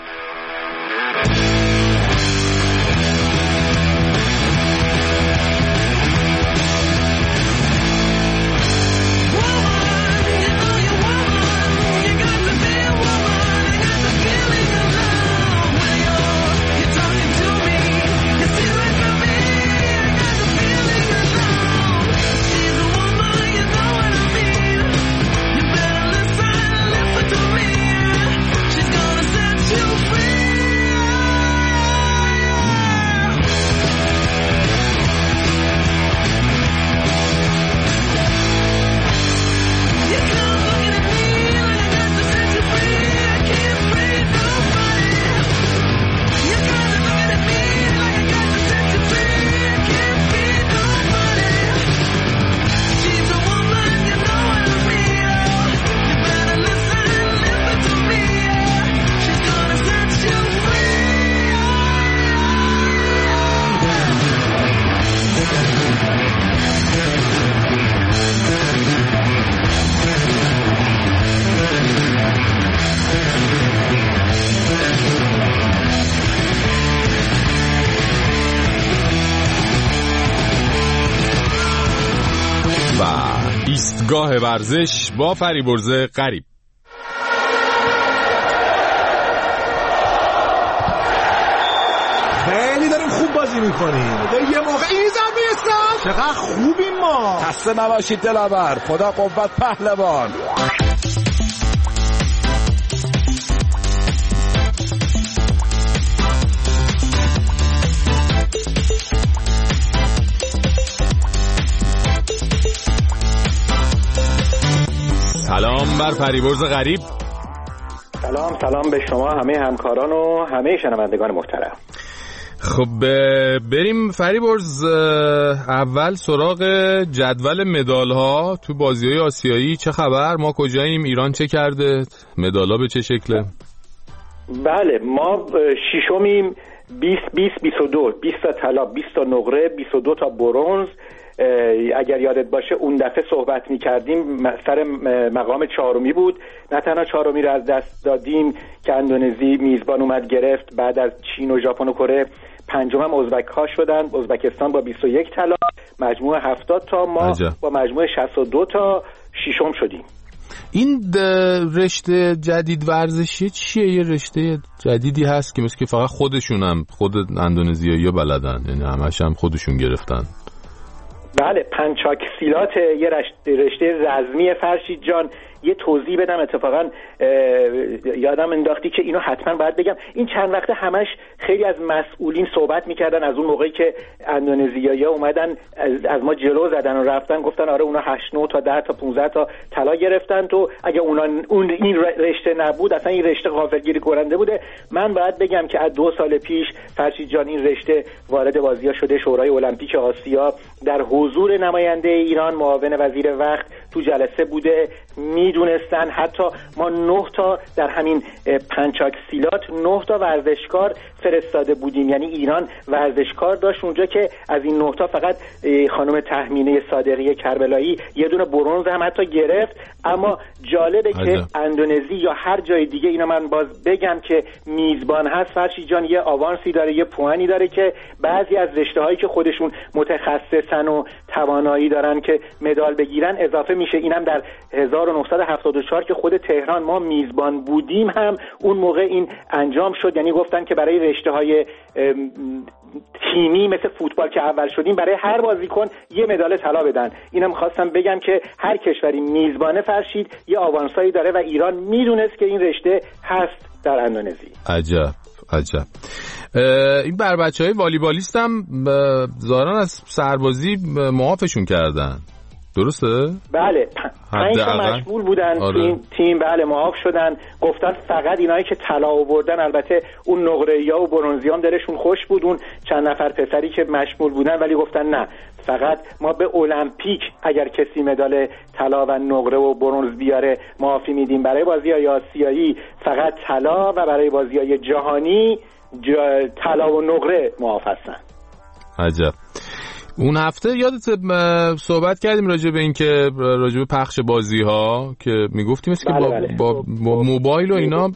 ایستگاه ورزش با فریبرز غریب. خیلی داریم خوب بازی میکنیم. یه موقع این زمین اسلام چقدر خوبیم ما. خسته نباشید دلاور، خدا قوت پهلوان. سلام بر فریبرز غریب. سلام سلام به شما همه همکاران و همه شنوندگان محترم. خب بریم فریبرز، اول سراغ جدول مدال ها تو بازی‌های آسیایی. چه خبر؟ ما کجاییم؟ ایران چه کرده؟ مدال ها به چه شکله؟ بله ما ششمیم، بیست بیست بیست و دو، بیست تا طلا، بیست تا نقره، بیست و دو تا برنز. اگر یادت باشه اون دفعه صحبت می‌کردیم سر مقام چهارمی بود، نه تنها چهارمی رو از دست دادیم که اندونزی میزبان اومد گرفت، بعد از چین و ژاپن و کره پنجم هم ازبک ها شدن، ازبکستان با بیست و یک طلا، مجموع هفتاد تا، ما عجب. با مجموع شصت و دو تا ششم شدیم. این رشته جدید ورزشی چیه؟ یه رشته جدیدی هست که مثل که فقط خودشونم خود اندونزیایی‌ها بلدن، یعنی همش هم خودشون گرفتن. بله پنچاکسیلات، یه رشته رزمی. فرشید جان یه توضیح بدم، اتفاقا یادم انداختی که اینو حتما باید بگم. این چند وقته همش خیلی از مسئولین صحبت میکردن از اون موقعی که اندونزیایی‌ها اومدن از, از ما جلو زدن و رفتن گفتن آره اونا هشت نه تا ده تا پانزده تا طلا گرفتن، تو اگه اونا اون این رشته نبود اصلا این رشته غافلگیری کننده بوده. من باید بگم که از دو سال پیش فرشید جان این رشته وارد بازی‌ها شده. شورای المپیک آسیا در حضور نماینده ایران معاون وزیر وقت تو جلسه بوده، میدونستن. حتی ما نه تا در همین پنچاکسیلات نه تا ورزشکار فرستاده بودیم، یعنی ایران ورزشکار داشت اونجا که از این نه تا فقط خانم تهمینه صادقی کربلایی یه دونه برنز هم حتی گرفت. اما جالبه که اندونزی یا هر جای دیگه، اینا من باز بگم که میزبان هست فرشید جان، یه آوانسی داره، یه پوانی داره که بعضی از رشته‌هایی که خودشون متخصصن و توانایی دارن که مدال بگیرن اضافه میشه. اینم در هزار و نهصد و هفتاد و چهار که خود تهران ما میزبان بودیم هم اون موقع این انجام شد، یعنی گفتن که برای رشته‌های تیمی مثل فوتبال که اول شدیم برای هر بازیکن یه مدال طلا بدن. اینم خواستم بگم که هر کشوری میزبانه فرشید یه آوانسایی داره و ایران میدونست که این رشته هست در اندونزی. عجب عجب. این بر بچهای والیبالیست هم ظاهرا از سربازی معافشون کردن، درسته؟ بله پنج تا مشغول بودن. آره. تیم تیم بله معاف شدن، گفتن فقط اینایی که طلا آوردن، البته اون نقره‌یا و برنزیام دلشون خوش بود، اون چند نفر پسری که مشغول بودن، ولی گفتن نه فقط ما به المپیک اگر کسی مدال طلا و نقره و برنز بیاره معافی میدیم، برای بازی‌های آسیایی فقط طلا و برای بازی‌های جهانی طلا و نقره معاف هستن. عجب. اون هفته یادت صحبت کردیم راجع به این که راجع به پخش بازی ها که میگفتیم که با, بله. با, با موبایل و اینا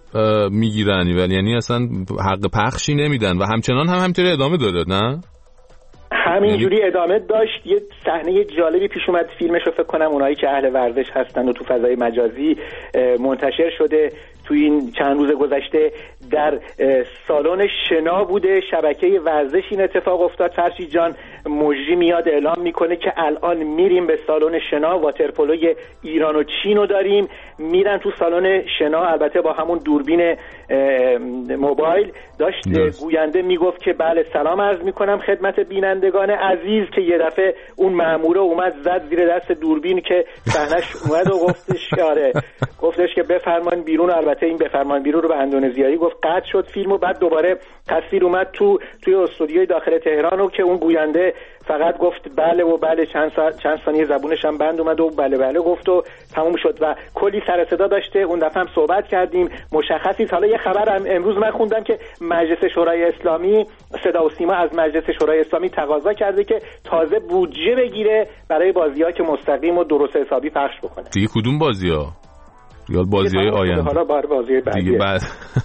میگیرن، ولی یعنی اصلا حق پخشی نمیدن و همچنان هم همینطوری ادامه داره، نه؟ همینجوری ادامه داشت. یه صحنه جالبی پیش اومد، فیلمش رو فکر کنم اونایی که اهل ورزش هستن و تو فضای مجازی منتشر شده تو این چند روز گذشته. در سالن شنا بوده، شبکه ورزش این اتفاق افتاد. فرشید جان مجری میاد اعلام میکنه که الان میریم به سالن شنا، واترپولوی ایران و چین رو داریم. میرن تو سالن شنا، البته با همون دوربین موبایل داشت دست. گوینده میگفت که بله سلام عرض میکنم خدمت بینندگان عزیز، که یه دفعه اون مأمور اومد زد زیر دست دوربین که صحنه‌اش اومد و گفتش آره گفتش که بفرمایید بیرون. البته این بفرمایید بیرون رو به اندونزیایی گفت. قطع شد فیلم و بعد دوباره تصویر اومد تو توی استودیوی داخل تهران و که اون گوینده فقط گفت بله و بله، چند سا... چند ثانیه زبونش هم بند اومد و بله بله گفت و تموم شد و کلی سر صدا داشته. اون دفعه هم صحبت کردیم مشخصی. حالا یه خبر امروز من خوندم که مجلس شورای اسلامی، صدا و سیما از مجلس شورای اسلامی تقاضا کرده که تازه بودجه بگیره برای بازی‌ها که مستقیم و درست حسابی پخش بکنه. دیگه کدوم بازی‌ها؟ یا بازی‌های آینده؟ حالا بار بازی بعدی بعد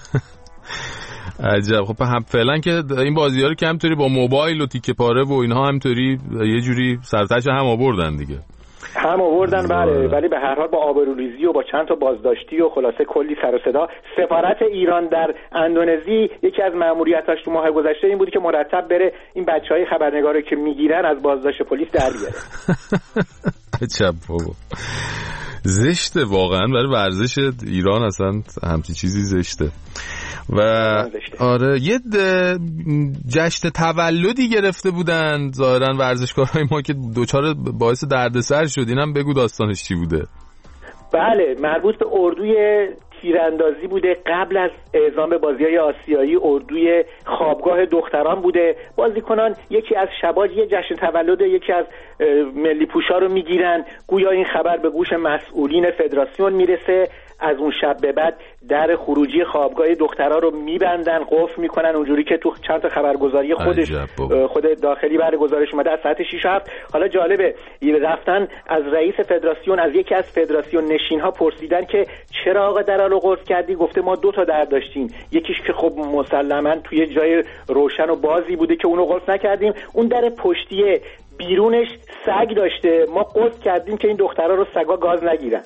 عجب. خب هم فعلا که این بازی‌ها رو که همطوری با موبایل و تیکه پاره و اینها همطوری یه جوری سرتش هم آوردن دیگه. هم آوردن بله، ولی به هر حال با آبروریزی و با چند تا بازداشتی و خلاصه کلی سر و صدا. سفارت ایران در اندونزی یکی از مأموریتاش تو ماه گذشته این بود که مرتب بره این بچهای خبرنگارو که میگیرن از بازداشت پلیس در بیاره. عجب بابا، زشته واقعا برای ورزش ایران، اصلا همچین چیزی زشته. و آره یه جشن تولدی گرفته بودن ظاهرا ورزشکارهای ما که دوچار باعث دردسر شد. اینم بگو داستانش چی بوده؟ بله، مربوط به اردوی تیراندازی بوده. قبل از اعزام بازی‌های آسیایی اردوی خوابگاه دختران بوده. بازیکنان یکی از شبا یه جشن تولد یکی از ملی پوشا رو میگیرن، گویا این خبر به گوش مسئولین فدراسیون میرسه. از اون شب به بعد در خروجی خوابگاه دخترها رو میبندن، قفل میکنن، اونجوری که تو چند تا خبرگزاری خودش خود داخلی بعد گزارش اومده از ساعت شش و هفت. حالا جالبه رفتن از رئیس فدراسیون، از یکی از فدراسیون نشین‌ها پرسیدن که چرا آقا درا رو قفل کردی؟ گفته ما دو تا در داشتیم، یکیش که خب مسلماً توی جای روشن و بازی بوده که اونو قفل نکردیم، اون در پشتیه بیرونش سگ داشته، ما قفل کردیم که این دخترها رو سگا گاز نگیرن.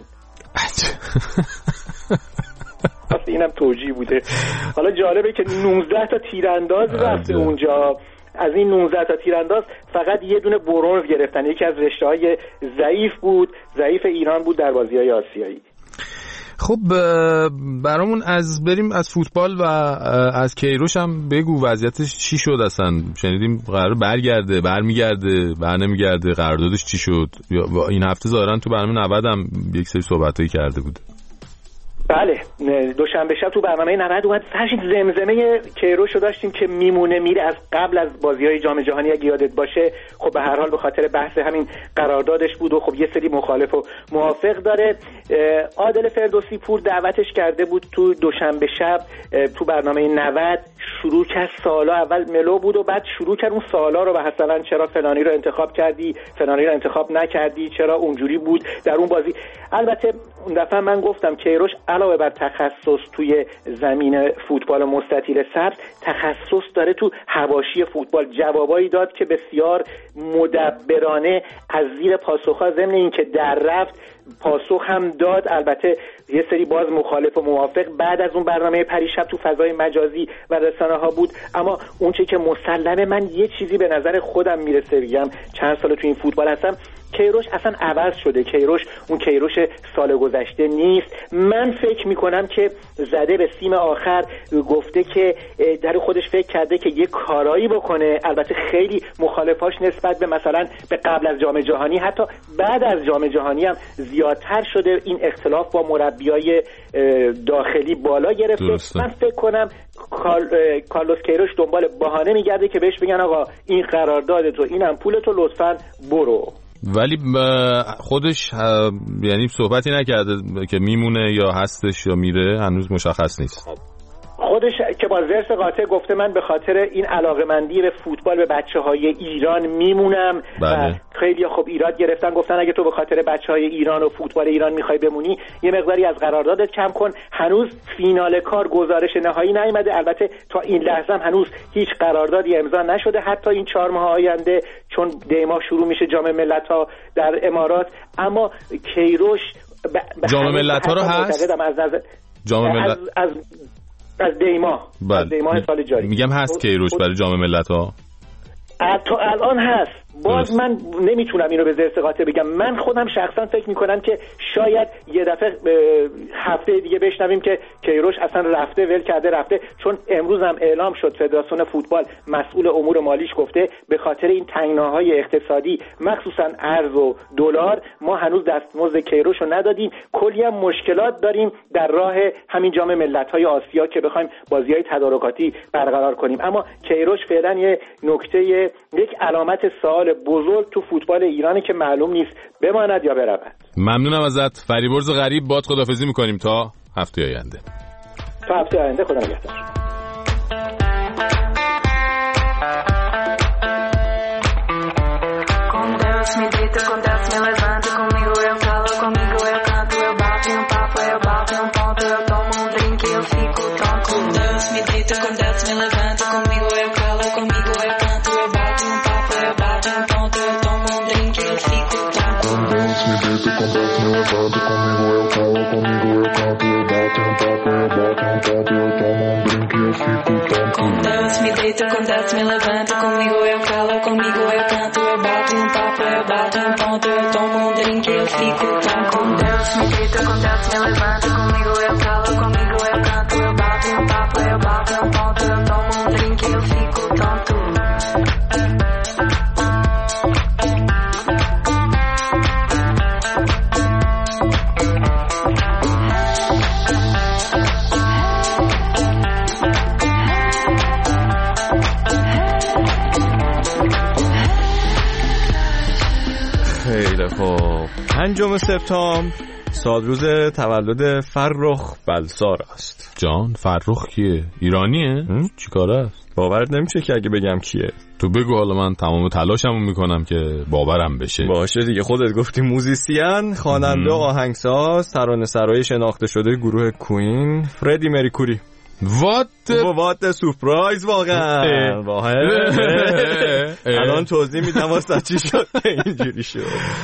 اصلا اینم توجیه بوده. حالا جالبه که نوزده تا تیرانداز رفته اونجا، از این نوزده تا تیرانداز فقط یه دونه برنز گرفتن، یکی از رشته‌های ضعیف بود، ضعیف ایران بود در بازی‌های آسیایی. خب برامون از بریم از فوتبال و از کیروش هم بگو وضعیتش چی شد اصلا؟ شنیدیم قرار برگرده، برمیگرده، برنمیگرده، قراردادش چی شد؟ این هفته ظاهرا تو برنامه نود هم یک سری صحبتایی کرده بود. بله، دوشنبه شب تو برنامه نود اومد فرشید زمزمه کیروش رو داشتیم که میمونه میره از قبل از بازی‌های جام جهانی اگه یادت باشه. خب به هر حال به خاطر بحث همین قراردادش بود و خب یه سری مخالف و موافق داره. عادل فردوسی پور دعوتش کرده بود تو دوشنبه شب تو برنامه نود. شروع کرد سوالا، اول ملو بود و بعد شروع کرد اون سوالا رو، و مثلا چرا فلانی رو انتخاب کردی، فلانی رو انتخاب نکردی، چرا اونجوری بود در اون بازی. البته اون دفعه من گفتم کیروش علاوه بر تخصص توی زمین فوتبال مستطیل سبز، تخصص داره تو حواشی فوتبال. جوابایی داد که بسیار مدبرانه از زیر پاسخ‌ها، ضمن اینکه در رفت پاسخ هم داد. البته یه سری باز مخالف و موافق بعد از اون برنامه پریشب تو فضای مجازی و رسانه ها بود. اما اون چه که مسلمه، من یه چیزی به نظر خودم میرسه بگم، چند سال تو این فوتبال هستم، کیروش اصلا عوض شده. کیروش اون کیروش سال گذشته نیست. من فکر میکنم که زده به سیم آخر، گفته که در خودش فکر کرده که یه کارایی بکنه. البته خیلی مخالفاش نسبت به مثلا به قبل از جام جهانی، حتی بعد از جام جهانی هم زیادتر شده. این اختلاف با مربیای داخلی بالا گرفته. درسته. من فکر کنم کارلوس کیروش دنبال بهانه میگرده که بهش بگن آقا این قرارداد تو، اینم پول تو، لطفاً برو. ولی خودش یعنی صحبتی نکرده که میمونه یا هستش یا میره، هنوز مشخص نیست. خودش که با زرس قاطع گفته من به خاطر این علاقه‌مندی به فوتبال به بچه‌های ایران میمونم. بله. و خیلی خوب ایراد گرفتن، گفتن اگه تو به خاطر بچه‌های ایران و فوتبال ایران میخوای بمونی، یه مقداری از قراردادت کم کن. هنوز فینال کار گزارش نهایی نیامده. البته تا این لحظه هم هنوز هیچ قراردادی امضا نشده، حتی این چهار ماه آینده، چون دی ماه شروع میشه جام ملت‌ها در امارات. اما کیروش ب... جام ملت‌ها رو هست از نظر جام ملت از, از... از دیما بله. از دیما سال جاری میگم هست کیروش برای جام ملت‌ها تا الان هست. باز درست. من نمیتونم اینو به زرس قاطع بگم. من خودم شخصا فکر میکنم که شاید یه دفعه هفته دیگه بشنویم که کیروش اصلا رفته، ول کرده رفته. چون امروز هم اعلام شد فدراسیون فوتبال مسئول امور مالیش گفته به خاطر این تنگناهای اقتصادی، مخصوصا ارز و دلار، ما هنوز دستمزد کیروش رو ندادیم. کلی هم مشکلات داریم در راه همین جام ملت‌های آسیا که بخوایم بازی‌های تدارکاتی برقرار کنیم. اما کیروش فعلا یه نکته، یک علامت سوال بزرگ تو فوتبال ایرانی که معلوم نیست بماند یا برود. ممنونم ازت فریبرز غریب. باد خداحافظی میکنیم تا هفته آینده. تا هفته آینده، خدا نگهدار. Me levanto comigo eu calo, comigo eu canto, eu bato um papo, eu bato um ponto, eu tomo um drink, eu fico tão com Deus. Me deito com Deus, me levanto comigo eu calo, comigo eu canto, eu bato um papo, eu bato um ponto, eu tomo um drink, eu fico tonto. بله خب پنجم سپتامبر سالروز تولد فرخ بلسار است. جان فرخ کیه؟ ایرانیه؟ چی کاره است؟ باورت نمیشه که اگه بگم کیه. تو بگو حالا من تمام تلاشمو میکنم که باورم بشه. باشه دیگه خودت گفتی. موزیسین، خواننده، آهنگساز، ترانه‌سرای شناخته شده گروه کوین فردی مرکوری. وات وات سورپرایز واقعا. واقعا الان توضیح میدم واسه چی شد اینجوری شد.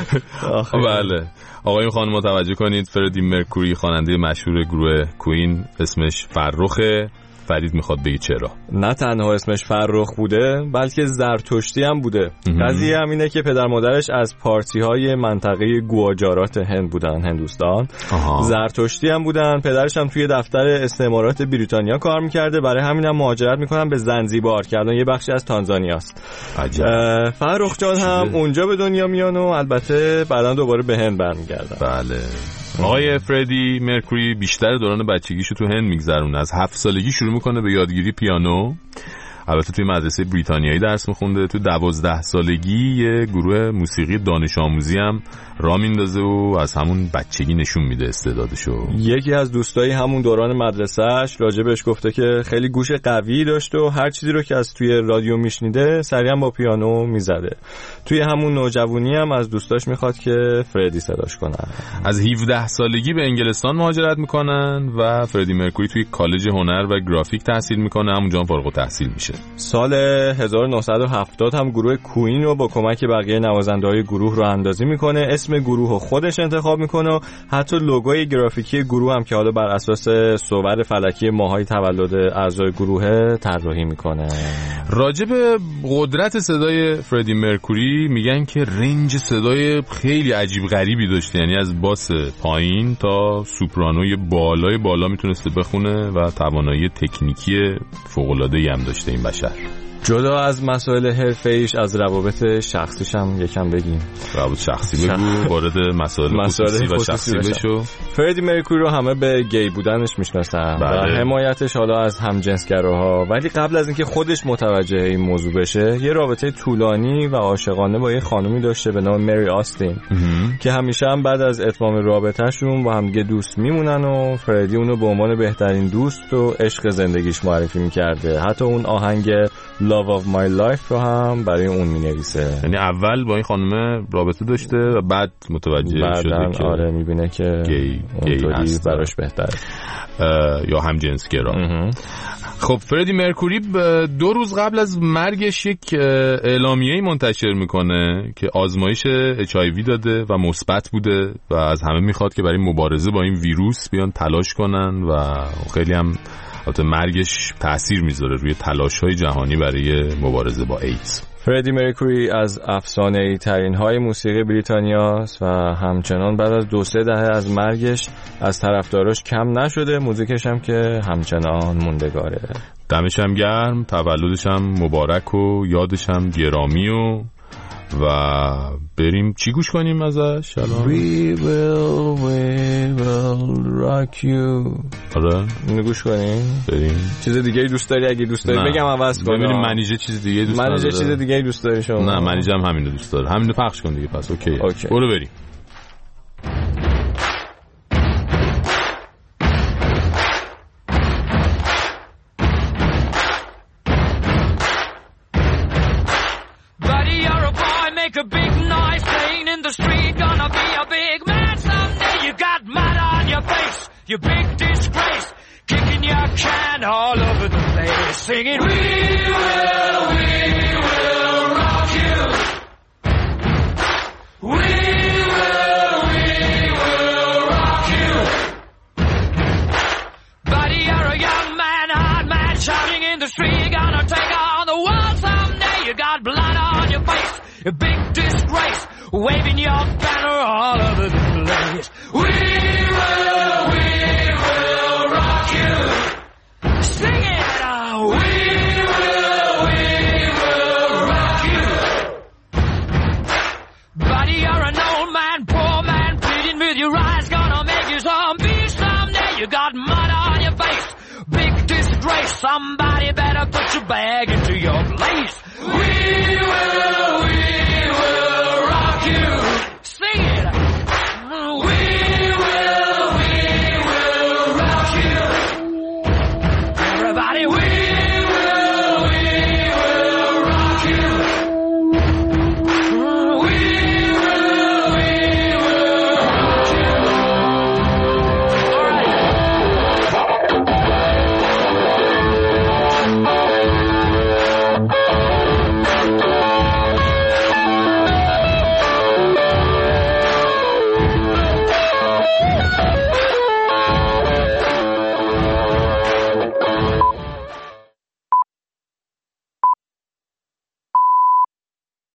بله آقای خانم متوجه کنید فردی مرکوری خواننده مشهور گروه کوین اسمش فرخه. فرید میخواد بگی چرا؟ نه تنها اسمش فرخ بوده بلکه زرتشتی هم بوده. قضیه هم اینه که پدر مادرش از پارتی های منطقه گواجارات هند بودن، هندوستان. آها. زرتشتی هم بودن. پدرش هم توی دفتر استعمارات بریتانیا کار میکرده، برای همین هم مهاجرت میکنن به زنزیبار که الان یه بخشی از تانزانیاست. عجب. فرخ جان هم اونجا به دنیا میان و البته بعداً دوباره به هند برمیگردن. بله. آقای فردی مرکوری بیشتر دوران بچگیشو تو هند میگذرونه. از هفت سالگی شروع میکنه به یادگیری پیانو. البته توی مدرسه بریتانیایی درس میخونده. تو دوازده سالگی یه گروه موسیقی دانش آموزی هم راه میندازه و از همون بچگی نشون میده استعدادشو. یکی از دوستایی همون دوران مدرسهش راجبش گفته که خیلی گوش قوی داشت و هر چیزی رو که از توی رادیو میشنیده سریعا با پیانو میزده. توی همون نوجوانی هم از دوستاش میخواد که فردی صداش کنن. از هفده سالگی به انگلستان مهاجرت میکنن و فردی مرکوری توی کالج هنر و گرافیک تحصیل میکنه. همونجا فارغ التحصیل میشه. سال هزار و نهصد و هفتاد هم گروه کوین رو با کمک بقیه نوازنده‌های گروه رو اندازی میکنه. اسم گروه رو خودش انتخاب میکنه و حتی لوگوی گرافیکی گروه هم که حالا بر اساس صور فلکی ماهای تولد اعضای گروه طراحی میکنه. راجب قدرت صدای فردی مرکوری میگن که رنج صدای خیلی عجیب غریبی داشته، یعنی از باس پایین تا سوپرانوی بالای بالا میتونسته بخونه و توانایی تکنیکی فوق‌العاده‌ای هم داشته این بشر. جدا از مسائل حرفه‌ایش از روابط شخصیش هم یکم بگیم. روابط شخصی بگو، وارد مسائل خصوصی و شخصی بشو. فردی مرکوری رو همه به گی بودنش میشناسن و حمایتش حالا از همجنسگراها، ولی قبل از اینکه خودش متوجه این موضوع بشه یه رابطه طولانی و عاشقانه با یه خانومی داشته به نام مری آستین که همیشه هم بعد از اتمام رابطه‌شون با هم دیگه دوست میمونن و فردی اونو به عنوان بهترین دوست و عشق زندگیش معرفی میکرده. حتی اون آهنگ Love of my life رو هم برای اون مینویسه. یعنی اول با این خانم رابطه داشته و بعد متوجه شده که آره میبینه که گی اونطوری براش بهتره یا هم جنسگرا. خب فردی مرکوری دو روز قبل از مرگش یک اعلامیه‌ای منتشر میکنه که آزمایش اچ آی وی داده و مثبت بوده و از همه میخواد که برای مبارزه با این ویروس بیان تلاش کنن و خیلی هم البته مرگش تأثیر میذاره روی تلاش‌های جهانی برای مبارزه با ایدز. فردی مرکوری از افسانه‌ای ترین های موسیقی بریتانیاست و همچنان بعد از دو سه دهه از مرگش از طرفداراش کم نشده. موزیکش هم که همچنان موندگاره. دمش هم گرم، تولدش هم مبارک و یادش هم گرامی و و بریم چی گوش کنیم ازش الان؟ We will, we will rock you. آره اینو گوش کنیم. بریم. چیز دیگه دوست داری؟ اگه دوست داری بگم عوض کنم. ببینیم منیجه چیز دیگه دوست داره. منیجه چیز دیگه دوست داری شما؟ نه منیجه هم همینو دوست داره. همینو پخش کن دیگه پس. اوکی. اوکی. برو بریم. A big noise playing in the street, gonna be a big man someday. You got mud on your face, you big disgrace, kicking your can all over the place, singing we will, we will rock you. We will, we will rock you. Buddy, you're a young man, hard man, shouting in the street, gonna take on the world someday. You got blood on your face, a big disgrace, waving your banner all over the place. We will, we will rock you. Sing it out. We will, we will rock you. Buddy, you're an old man, poor man, pleading with your eyes, gonna make you zombie someday. You got mud on your face, big disgrace. Somebody better put your bag into your place. We